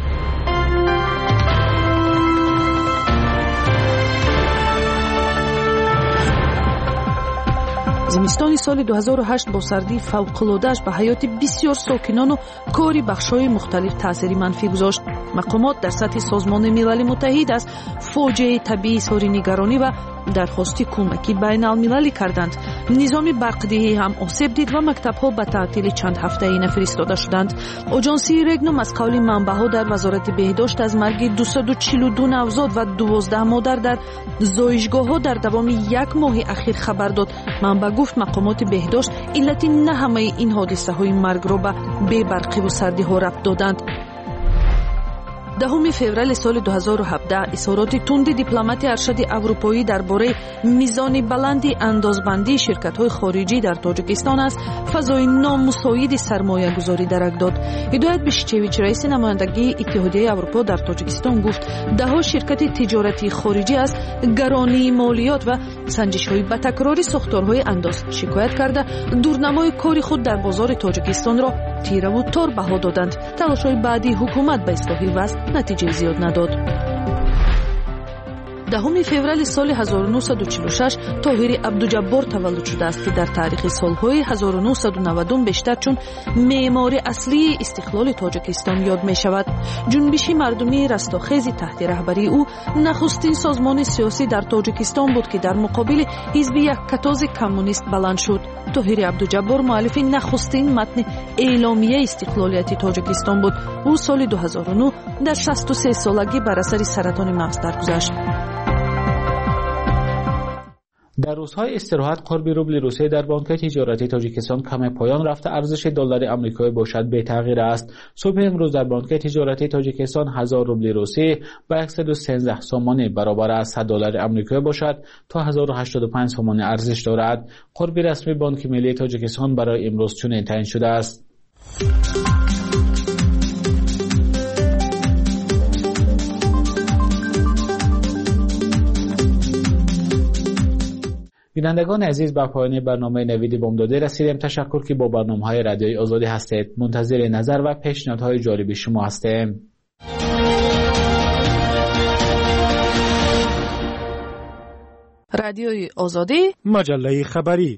زمستانی سال دو هزار و هشت با سردی فوق‌العاده‌اش به حیات بسیار ساکنان و کاری بخش‌های مختلف تأثیری منفی گذاشت. мақомот дар сатҳи созмони милали муттаҳид аз фоҷиаи табиӣ изҳори нигаронӣ ва дархости кӯмаки байналмилалӣ карданд. низоми барқдиҳӣ ҳам осеб дид ва мактабҳо ба таътили чанд ҳафтаӣ нафиристода шуданд. оҷонсии регнум аз қавли манбаъҳо дар вазорати беҳдошт аз марги дусаду чилу ду навзод ва дувоздаҳ модар дар зоишгоҳҳо дар давоми як моҳи ахир хабар дод. манбаъ гуфт мақомоти беҳдошт иллати на ҳамаи ин ҳодисаҳои маргро ба бебарқиву сардиҳо рабт доданд. дҳуми феврали соли ду ҳазору ҳабдаҳ изҳороти тунди дипломати аршади аврупоӣ дар бораи мизони баланди андозбандии ширкатҳои хориҷӣ дар тоҷикистон аз фазои номусоиди сармоягузорӣ дарак дод. ҳидоят бишичевич раиси намояндагии иттиҳодияи аврупо дар тоҷикистон гуфт даҳо ширкати тиҷоратии хориҷӣ аз гаронии молиёт ва санҷишҳои батакрори сохторҳои андоз шикоят карда дурнамои кори худ дар бозори тоҷикистонро тираву тор баҳо доданд. талошҳои баъдии ҳукумат ба ислоҳи вазъ натиҷаи зиёд надод. дҳуми феврали соли ҳазору нӯҳсаду чилу шаш тоҳири абдуҷаббор таваллуд шудааст ки дар таърихи солҳои ҳазору нӯҳсаду навадум бештар чун меъмори аслии истиқлоли тоҷикистон ёд мешавад. ҷунбиши мардумии растохези таҳти раҳбарии ӯ нахустин созмони сиёсӣ дар тоҷикистон буд ки дар муқобили ҳизби яккатози коммунист баланд шуд. тоҳири абдуҷаббор муаллифи нахустин матни эъломияи истиқлолияти тоҷикистон буд. ӯ соли ду ҳазору нӯҳ дар шасту се солагӣ бар асари саратони мағз даргузашт. در روزهای استراحت قرب روبل روسیه در بانک تجارتی تاجیکستان کم پایان رفته ارزش دلار آمریکایی باشد به تغییر است. صبح امروز در بانک تجارتی تاجیکستان هزار روبل روسی با صد و سیزده سومانی برابر از صد دلار آمریکایی باشد تا هزار و هشتاد و پنج سومانی ارزش دارد. قرب رسمی بانک ملی تاجیکستان برای امروز چنین تعیین شده است. بینندگان عزیز، به پایان برنامه نوید بامداده رسیدیم. تشکر که با برنامه‌های رادیوی آزادی هستید. منتظر نظر و پیشنهادهای جالب شما هستیم. رادیوی آزادی، مجله خبری.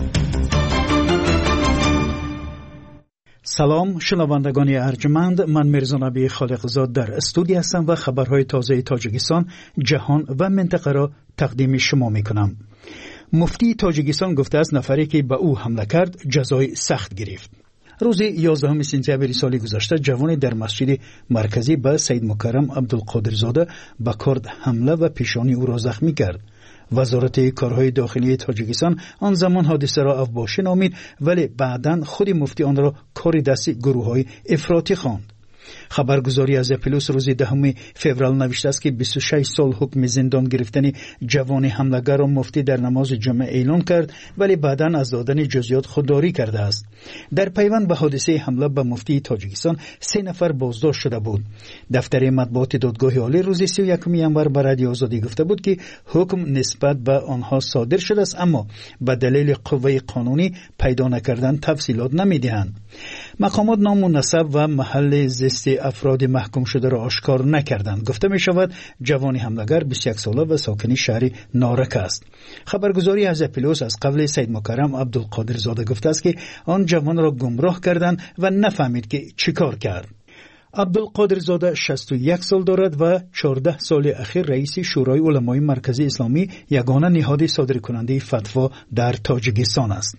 سلام شنوندگان ارجمند، من میرزا نبی خالقزاد در استودیو هستم و خبرهای تازه تاجیکستان، جهان و منطقه را تقدیم شما میکنم. مفتی تاجیکستان گفته است نفری که به او حمله کرد جزای سخت گرفت. روز یازدهم سپتامبر سال گذشته جوانی در مسجد مرکزی به سید مکرم عبدالقادرزاده به کرد حمله و پیشانی او را زخمی کرد. وزارت کارهای داخلی تاجیکستان آن زمان حادثه را افباشی نامید، ولی بعداً خود مفتی آن را کار دست گروه‌های افراطی خواند. خبرگزاری از اپیلوس روز دهم فوریه نوشته است که بیست و شش سال حکم زندان گرفتن جوان حمله‌گر را مفتی در نماز جمعه اعلان کرد، ولی بعداً از دادن جزئیات خودداری کرده است. در پیوند به حادثه حمله به مفتی تاجیکستان سه نفر بازداشت شده بود. دفتر مطبوعات دادگاه عالی روز سی و یکم ژانویه به رادیو آزادی گفته بود که حکم نسبت به آنها صادر شده است، اما به دلیل قوه قانونی پیدا نکردن تفصیلات نمی‌دهند. مقامات نام و نسب و محل زیست افراد محکوم شده را آشکار نکردند. گفته می شود جوان حمله‌گر بیست و یک ساله و ساکن شهر نارک است. خبرگزاری از اپیلوس از قبل سید مکرم عبدالقادرزاده گفته است که آن جوان را گمراه کردند و نفهمید که چیکار کرد. عبدالقادرزاده شصت و یک سال دارد و چهارده سال اخیر رئیس شورای علمای مرکزی اسلامی، یگانه نهاد صادرکننده فتوا در تاجیکستان است.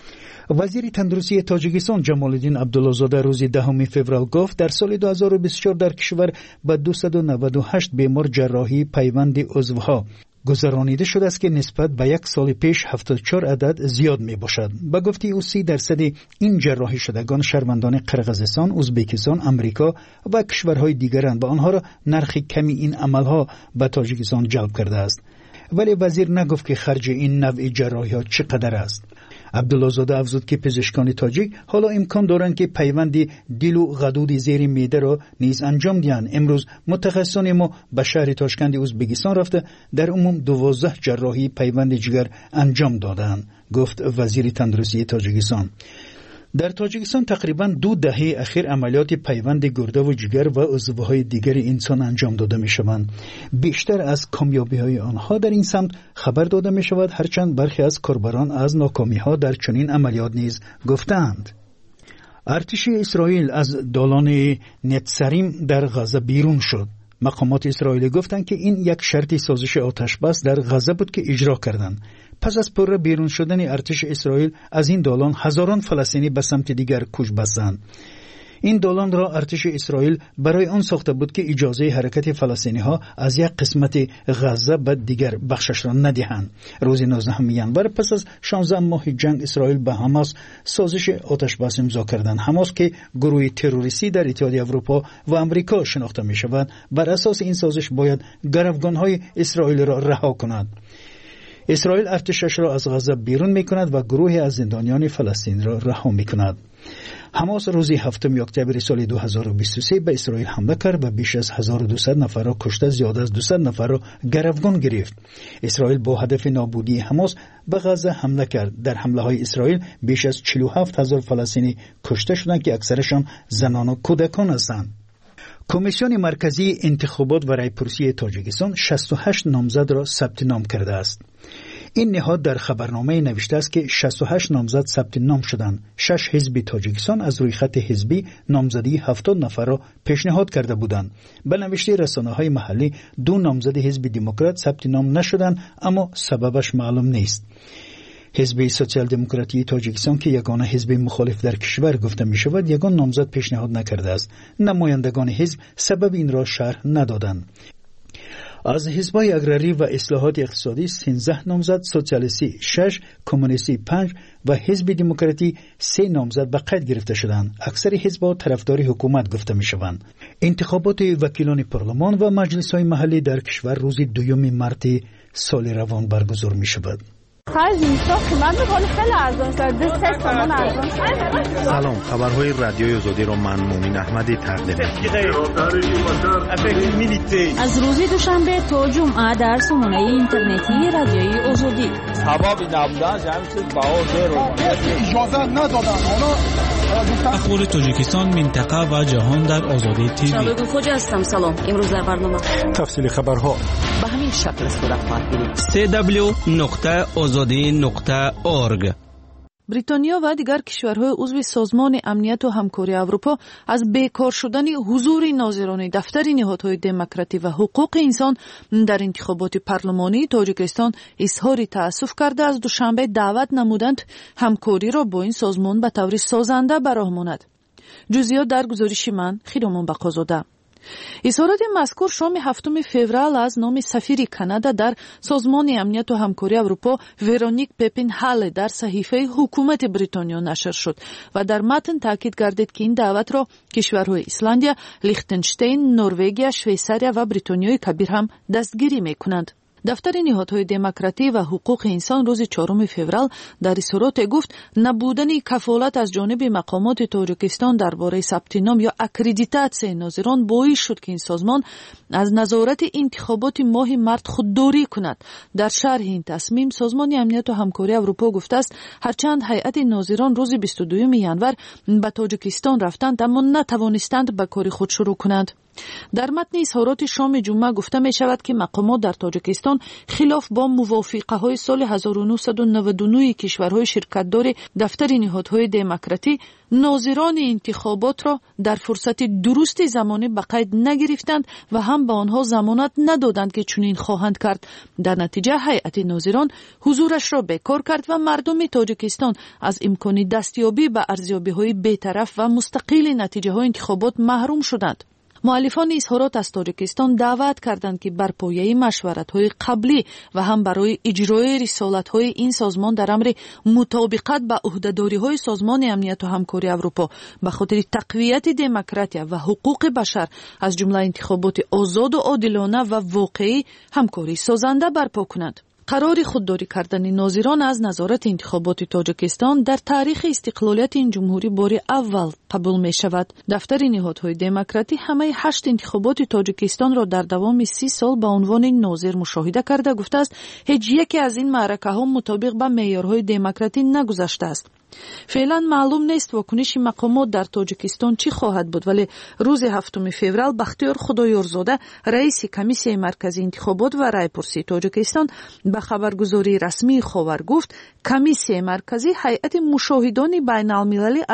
وزیر تندرستی تاجیکستان جمال الدین عبدالله‌زاده روز دهم فوریه گفت در سال دو هزار و بیست و چهار در کشور به دویست و نود و هشت بیمار جراحی پیوند عضوها گذرانیده شده است که نسبت به یک سال پیش هفتاد و چهار عدد زیاد می باشد. به گفته او سی درصد این جراحی شدگان شهروندان قرقیزستان، ازبکستان، امریکا و کشورهای دیگرند و آنها را نرخ کمی این عملها به تاجیکستان جلب کرده است. ولی وزیر نگفت که خرج این نوع جراحی ها چقدر است. عبدالله‌زاده افزود که پزشکان تاجیک حالا امکان دارند که پیوند دل و غدود زیر معده را نیز انجام دهند. امروز متخصصان ما به شهر تاشکند ازبکستان رفته در عموم دوازده جراحی پیوند جگر انجام دادند، گفت وزیر تندرستی تاجیکستان. در تاجیکستان تقریباً دو دهه اخیر عملیات پیوند گرده و جگر و عضوهای دیگر انسان انجام داده می شوند. بیشتر از کامیابی های آنها در این سمت خبر داده می شود، هرچند برخی از کاربران از ناکامی ها در چنین عملیات نیز گفتند. ارتش اسرائیل از دالان نتسریم در غزه بیرون شد. مقامات اسرائیلی گفتند که این یک شرط سازش آتش بس در غزه بود که اجرا کردند. پس از پر بیرون شدن ارتش اسرائیل از این دالان هزاران فلسطینی به سمت دیگر کوچ بستند. این دالان را ارتش اسرائیل برای آن ساخته بود که اجازه حرکت فلسطینی ها از یک قسمت غزه به دیگر بخشش را ندهند. روز نوزدهم ژانویه پس از شانزده ماه جنگ اسرائیل به حماس سازش آتش بس امضا کردند. حماس که گروه تروریستی در اتحادیه اروپا و آمریکا شناخته می شود، بر اساس این سازش باید گروگان های اسرائیل را رها کند. اسرائیل ارتشش را از غزه بیرون می کند و گروه از زندانیان فلسطین را رها می کند. حماس روز هفتم اکتبر سال دو هزار و بیست و سه به اسرائیل حمله کرد و بیش از هزار و دویست نفر را کشته، زیاد از دویست نفر را گروگان گرفت. اسرائیل با هدف نابودی حماس به غزه حمله کرد. در حمله های اسرائیل بیش از چهل و هفت هزار فلسطینی کشته شدند که اکثرشان زنان و کودکان هستند. کمیسیون مرکزی انتخابات و رایپرسی تاجیکستان شصت و هشت نامزد را ثبت نام کرده است. این نهاد در خبرنامه نوشته است که شصت و هشت نامزد ثبت نام شدند. شش حزب تاجیکستان از روی خط حزبی نامزدی هفتاد نفر را پیشنهاد کرده بودند. به نوشته رسانه‌های محلی دو نامزد حزب دموکرات ثبت نام نشدند، اما سببش معلوم نیست. حزب سوسیال دموکراتی تاجیکستان که یگانه حزب مخالف در کشور گفته می شود، یگان نامزد پیشنهاد نکرده است. نمایندگان حزب سبب این را شرح ندادند. از حزب‌های اگراری و اصلاحات اقتصادی سیزده نامزد، سوسیالیستی شش، کمونیستی پنج و حزب دموکراتی سه نامزد به قید گرفته شدند. اکثر حزب‌ها طرفدار حکومت گفته می‌شوند. انتخابات وکیلان پارلمان و مجلس‌های محلی در کشور روز دوم مارس سال روان برگزار می‌شود. سلام، خبرهای رادیوی آزادی را من مومن احمدی تقدیم می‌کنم. از روز دوشنبه تا جمعه در سامانه اینترنتی رادیوی آزادی. سبب نبودن همین چیز باور رو اجازه ندادن. اخبار تاجیکستان، منطقه و جهان در آزادی تیوی. شبگون خوج هستم. سلام. امروز در برنامه تفصیل خبرها به همین شکل صورت خواهد گرفت. سی دبلیو نقطه آزادی نقطه اورگ. بریتانیا و دیگر کشورهای عضو سازمان امنیت و همکاری اروپا از بیکار شدن حضور ناظران دفتر نهادهای دموکراتی و حقوق انسان در انتخابات پارلمانی تاجیکستان اظهار تأسف کرده از دوشنبه دعوت نمودند همکاری را با این سازمان به طور سازنده براه ماند. جزئیات در گزارش من خیرمان بقازاده. اظهارات مذکور شام هفتم فوریه از نام سفیر کانادا در سازمان امنیت و همکاری اروپا ورونیک پپین هال در صحیفه حکومت بریتانیا نشر شد و در متن تاکید گردید که این دعوت را کشورهای ایسلندیا، لیختنشتین، نروژ، شویساریا و بریتانیای کبیر هم دستگیری می‌کنند. دفتر نهادهای دموکراتی و حقوق انسان روز چهارم فوریه در اظهارات گفت نبودن کفالت از جانب مقامات تاجیکستان درباره ثبت نام یا اکریدیتاسیون ناظران باعث شد که این سازمان از نظارت انتخابات ماه مارس خودداری کند. در شرح این تصمیم سازمان امنیت و همکاری اروپا گفته است هرچند هیئت ناظران روز بیست و دوم ژانویه به تاجیکستان رفتند اما نتوانستند به کار خود شروع کنند. در متن اظهارات شام جمعه گفته می شود که مقامات در تاجیکستان خلاف با موافقه های سال هزار و نهصد و نود و نه کشورهای شرکتدار دفتر نهادهای دموکراتی ناظران انتخابات را در فرصت درست زمانی به قید نگرفتند و هم به آنها ضمانت ندادند که چنین خواهند کرد. در نتیجه هیئت ناظران حضورش را بیکار کرد و مردم تاجیکستان از امکان دستیابی به ارزیابی‌های بی‌طرف و مستقل نتیجه‌های انتخابات محروم شدند. مؤلفان اظهارات از تاجیکستان دعوت کردند که بر پایه مشورت‌های قبلی و هم برای اجرای رسالت‌های این سازمان در امر مطابقت با عهده‌داری‌های سازمان امنیت و همکاری اروپا به خاطر تقویت دموکراسی و حقوق بشر از جمله انتخابات آزاد و عادلانه و واقعی همکاری سازنده برپا کنند. قرار خودداری کردن ناظران از نظارت انتخابات تاجیکستان در تاریخ استقلالیت این جمهوری بار اول قبول می شود. دفتر نهادهای دموکراتی همه هشت انتخابات تاجیکستان را در دوام سی سال به عنوان ناظر مشاهده کرده گفته است هیچ یکی از این معرکه ها مطابق با معیارهای دموکراتی نگذشته است. فعلا معلوم نیست واکنش مقامات در تاجیکستان چی خواهد بود، ولی روز هفتم فوریه بختیار خدایارزاده رئیس کمیسیون مرکزی انتخابات و رایپرسی تاجیکستان به خبرگزاری رسمی خاور گفت کمیسیون مرکزی هیئت مشاهدان بین المللی از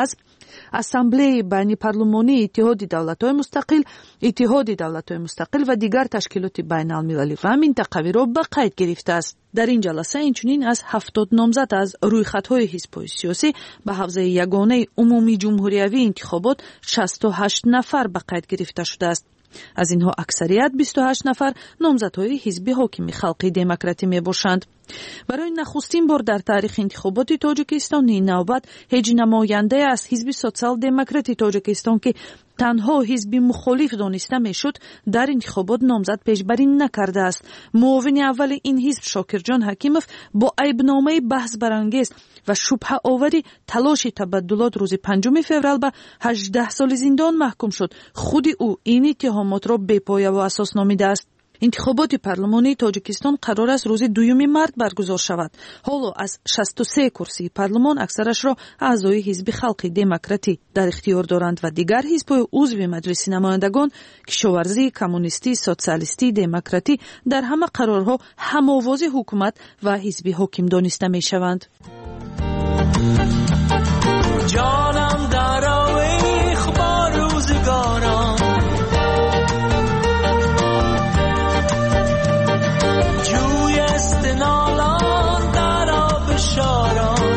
ассамблеяи байнипарлумонии иттиҳоди давлатҳои мустақил, иттиҳоди давлатҳои мустақил ва дигар ташкилоти байналмилалӣ ва минтақавиро ба қайд гирифтааст. дар ин ҷаласа инчунин аз ҳафтод номзад аз рӯйхатҳои ҳизбҳои сиёсӣ ба ҳавзаи ягонаи умумии ҷумҳуриявии интихобот шасту ҳашт нафар ба қайд гирифта шудааст. аз инҳо аксарият бисту ҳашт нафар номзадҳои ҳизби ҳокими халқи демократӣ мебошанд. барои нахустин бор дар таърихи интихоботи тоҷикистон ин навбат ҳеҷ намояндае аз ҳизби социал-демократи тоҷикистон ки танҳо ҳизби мухолиф дониста мешуд дар интихобот номзад пешбарӣ накардааст. муовини аввали ин ҳизб шокирҷон ҳакимов бо айбномаи баҳсбарангез ва шубҳаовари талоши табаддулот рӯзи панҷуми феврал ба ҳаждаҳ соли зиндон маҳкум шуд. худи ӯ ин иттиҳомотро бепояву асос номидааст. интихоботи парлумонии тоҷикистон қарор аст рӯзи дуюми март баргузор шавад. ҳоло аз шасту се курсии парлумон аксарашро аъзои ҳизби халқи демократӣ дар ихтиёр доранд ва дигар ҳизбҳои узви маҷлиси намояндагон кишоварзӣ, коммунистӣ, социалистӣ, демократӣ дар ҳама қарорҳо ҳамовози ҳукумат ва ҳизби ҳоким дониста мешаванд. جانم در آویخ با روزگاران جوی استنالان در آب شاران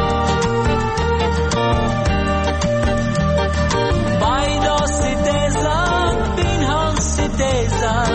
بایدا سیدزن بینهان سیدزن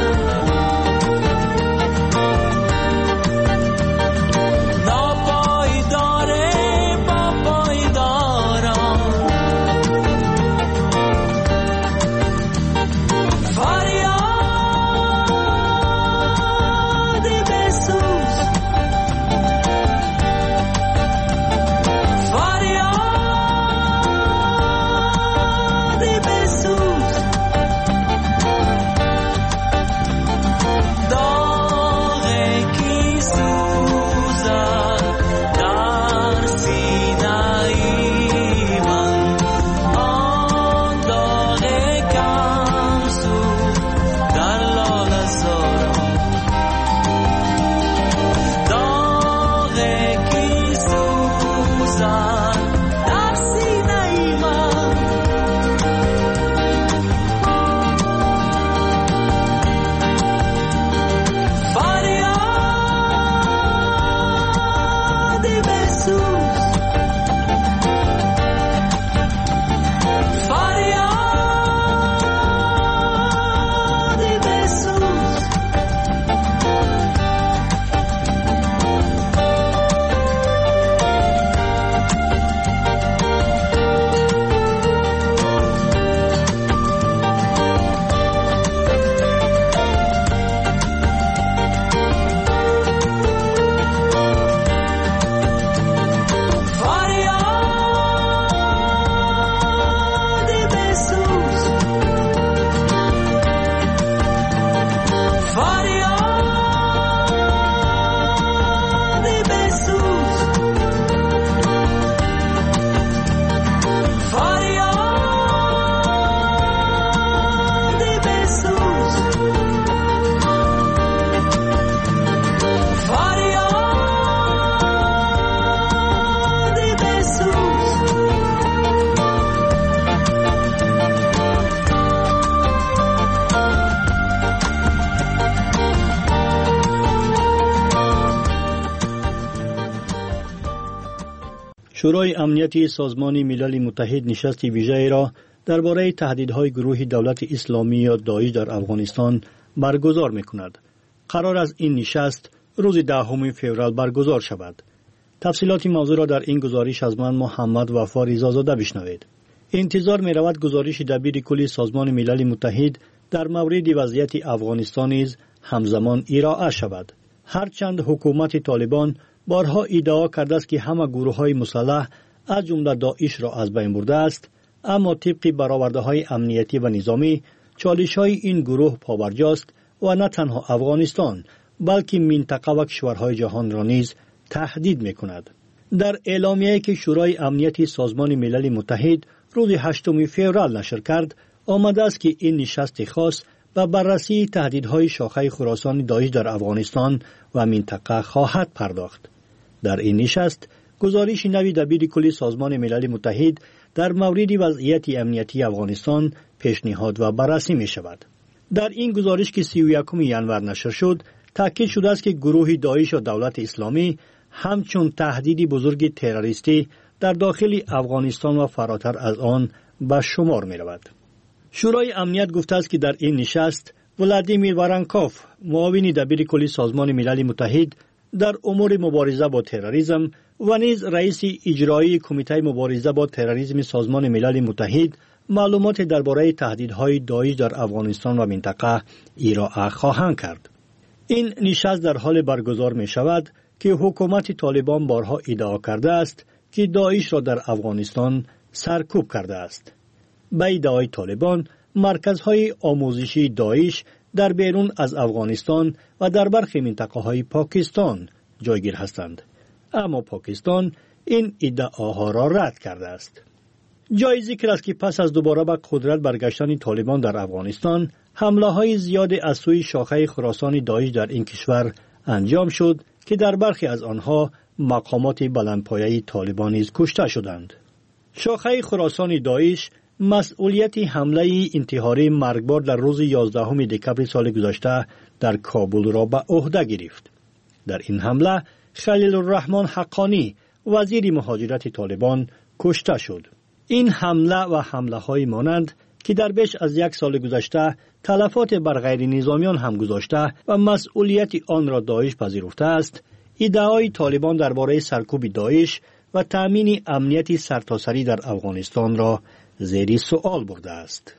شورای امنیتی سازمان ملل متحد نشست ویژه‌ای را درباره تهدیدهای گروه دولت اسلامی یا داعش در افغانستان برگزار می‌کند. قرار است این نشست روز دهم فوریه برگزار شود. تفصیلات موضوع را در این گزارش از من محمد وفا رضازاده بشنوید. انتظار می‌رود گزارش دبیر کل سازمان ملل متحد در مورد وضعیت افغانستان نیز همزمان ارائه شود. هرچند حکومت طالبان بارها ادعا کرده است که همه گروه‌های مسلح از جمله داعش را از بین برده است، اما طبق برآورده‌های امنیتی و نظامی چالش‌های این گروه پابرجاست و نه تنها افغانستان بلکه منطقه و کشورهای جهان را نیز تهدید می‌کند. در اعلامیه‌ای که شورای امنیتی سازمان ملل متحد روز هشتم فوریه نشر کرد، آمده است که این نشست خاص به بررسی تهدیدهای شاخه خراسان داعش در افغانستان و منطقه خواهد پرداخت. در این نشست گزارش نوی دبیر کل سازمان ملل متحد در مورد وضعیت امنیتی افغانستان پیشنهاد و بررسی می شود. در این گزارش که سی و یکم ژانویه نشر شد، تاکید شده است که گروه داعش و دولت اسلامی همچون تهدیدی بزرگ تروریستی در داخل افغانستان و فراتر از آن به شمار می رود. شورای امنیت گفته است که در این نشست ولادیمیر وارانکوف، معاون دبیر کلی سازمان ملل متحد در امور مبارزه با تروریسم و نیز رئیس اجرایی کمیته مبارزه با تروریسم سازمان ملل متحد معلومات درباره تهدیدهای داعش در افغانستان و منطقه ارائه خواهند کرد. این نشست در حال برگزار می شود که حکومت طالبان بارها ادعا کرده است که داعش را در افغانستان سرکوب کرده است. به ادعای طالبان، مرکزهای آموزشی داعش در بیرون از افغانستان و در برخی منطقه‌های پاکستان جایگیر هستند. اما پاکستان این ادعاها را رد کرده است. جای ذکر است که پس از دوباره به قدرت برگشتن طالبان در افغانستان، حمله‌های زیاد از سوی شاخه خراسان داعش در این کشور انجام شد که در برخی از آنها مقامات بلندپایه طالبان نیز کشته شدند. شاخه خراسان داعش مسئولیت حمله انتحاری مرگبار در روز یازدهم دکمبر سال گذشته در کابل را به عهده گرفت. در این حمله خلیل الرحمن حقانی، وزیر مهاجرت طالبان، کشته شد. این حمله و حمله های مانند که در بیش از یک سال گذشته تلفات بر غیر نظامیان هم گذاشته و مسئولیت آن را داعش پذیرفته است، ادعای طالبان درباره سرکوب داعش و تأمین امنیت سرتاسری در افغانستان را زیر سوال برده است.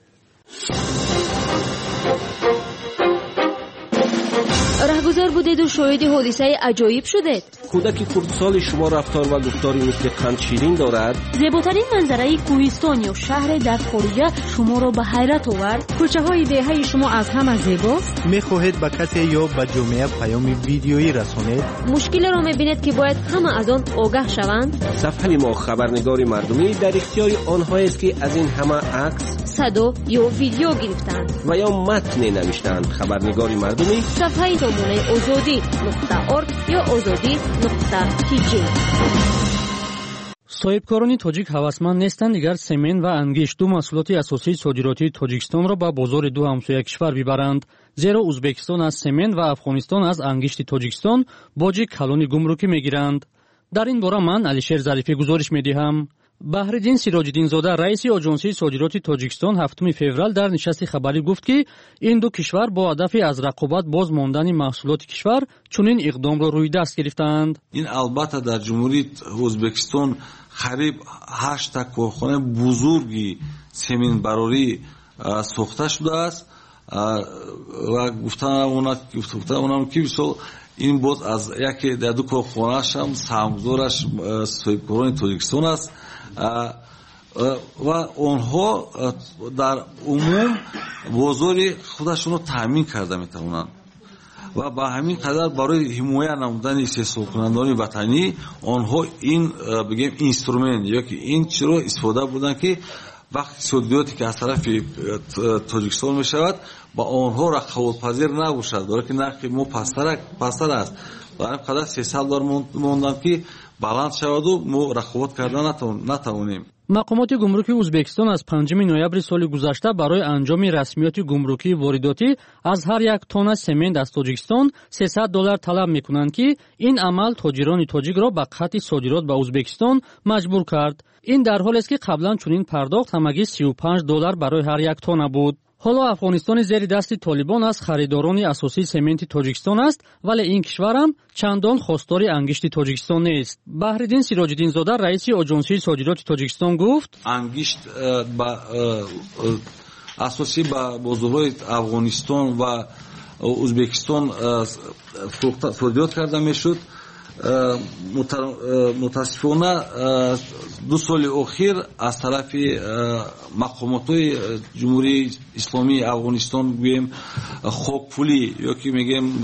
رهگذر بودید و شاهد حادثه عجایب شدید. کودک کردسال شما رفتار و گفتاری مثل قند شیرین دارد. زیباترین منظره کوهستان یا شهر در خارجه شما را به حیرت آورد. کوچه های دهه شما از همه زیباست. میخواهید به کسی یا به جامعه پیام ویدیویی رسانید؟ مشکل را میبینید که باید همه از آن آگاه شوند. صفحه ما خبرنگار مردمی در اختیار آنهایی است که از این همه عکس، صدا یا ویدیو گرفتند و یا متن نوشتند. خبرنگار مردمی صفحه نمونه آزادی نقطه ارگ یا آزادی نقطه تی جی. صاحبکاران توجیک هوسمند نیستند دیگر سمن و انگشت دو محصولات اساسی صادراتی تاجیکستان را به بازار دو همسایه کشور ببرند، زیرا ازبکستان از سمن و افغانستان از انگشت تاجیکستان باج کلان گمرکی میگیرند. در این باره من علیشیر ظریفی گزارش میدهم. بحرالدین سیراج‌الدین زاده رئیس آژانسی صادرات تاجیکستان هفتم فوریه در نشست خبری گفت که این دو کشور با هدف از رقابت باز ماندن محصولات کشور چنین اقدام را روی دست گرفتند. این البته در جمهوری ازبکستان قریب هشت تا کارخانه بزرگی سمن براری ساخته شده است و گفتن اونا گفتن اونا که بسیار این باز از یکی در دو کارخانه‌اش هم سهامدارش صاحبکاران تاجیکستان است و آنها در عموم بازار خودشون رو تامین کرده میتونن و با همین قدر برای حمایت نمودن استحصال کنندگان وطنی آنها این بگیم اینسترومنت یا که این چرا استفاده بودن که وقتی صادراتی که از طرف تاجیکستان می شود با آنها رقابت پذیر نباشد، داره که نرخ ما پستر پستر است و این قدر سیصد دلار موندن که بلند شود و ما رقابت کردن نتوانیم. مقامات گمرکی ازبکستان از پنجم نوامبر سال گذشته برای انجام رسمیات گمرکی وارداتی از هر یک تن سمنت از تاجیکستان سیصد دلار طلب میکنند که این عمل تاجران تاجیک را به قطع صادرات به ازبکستان مجبور کرد. این در حالی است که قبلا چنین پرداخت همگی سی و پنج دلار برای هر یک تن بود. حالا افغانستان زیر دست طالبان از خریداران اساسی سمنت تاجیکستان است، ولی این کشور هم چندان خواستار انگشت تاجیکستان نیست. بحرالدین سیراج‌الدین زاده رئیس آژانسی صادرات تاجیکستان گفت انگشت با اساسی با بازارهای افغانستان و ازبکستان صادرات کرده میشد. متاسفانه دو سال اخیر از طرف مقامات جمهوری اسلامی افغانستان گویم خوب پولی یا که میگیم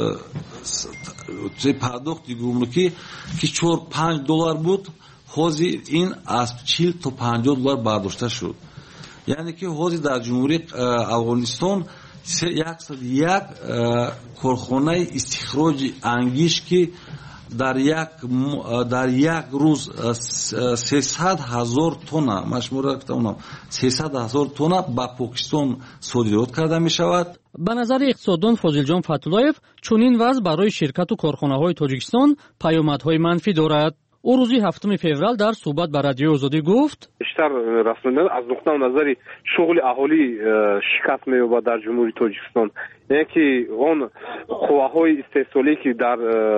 پرداخت گمرکی که چهار پنج دلار بود حاضر این از چهل تا پنجاه دلار برداشته شد. یعنی که حاضر در جمهوری افغانستان یک یک کارخانه استخراج انگشت که дар як дар як рӯз сесад ҳазор тонна машмура гуфтам сесад ҳазор тонна ба Покистон содирот карда мешавад. ба назари иқтисоддон Фозилҷон Фатуллоев чунин вазъ барои ширкату корхонаҳои Тоҷикистон паёмадҳои манфӣ дорад. ӯ рӯзи ҳафтуми феврал дар суҳбат ба Радиои Озодӣ гуфт: بیشتر رسانه‌ها از نقطه نظر شغل اهالی شکست می‌یابد در جمهوری تاجیکستان، یعنی که اون قواهای استحصالی که در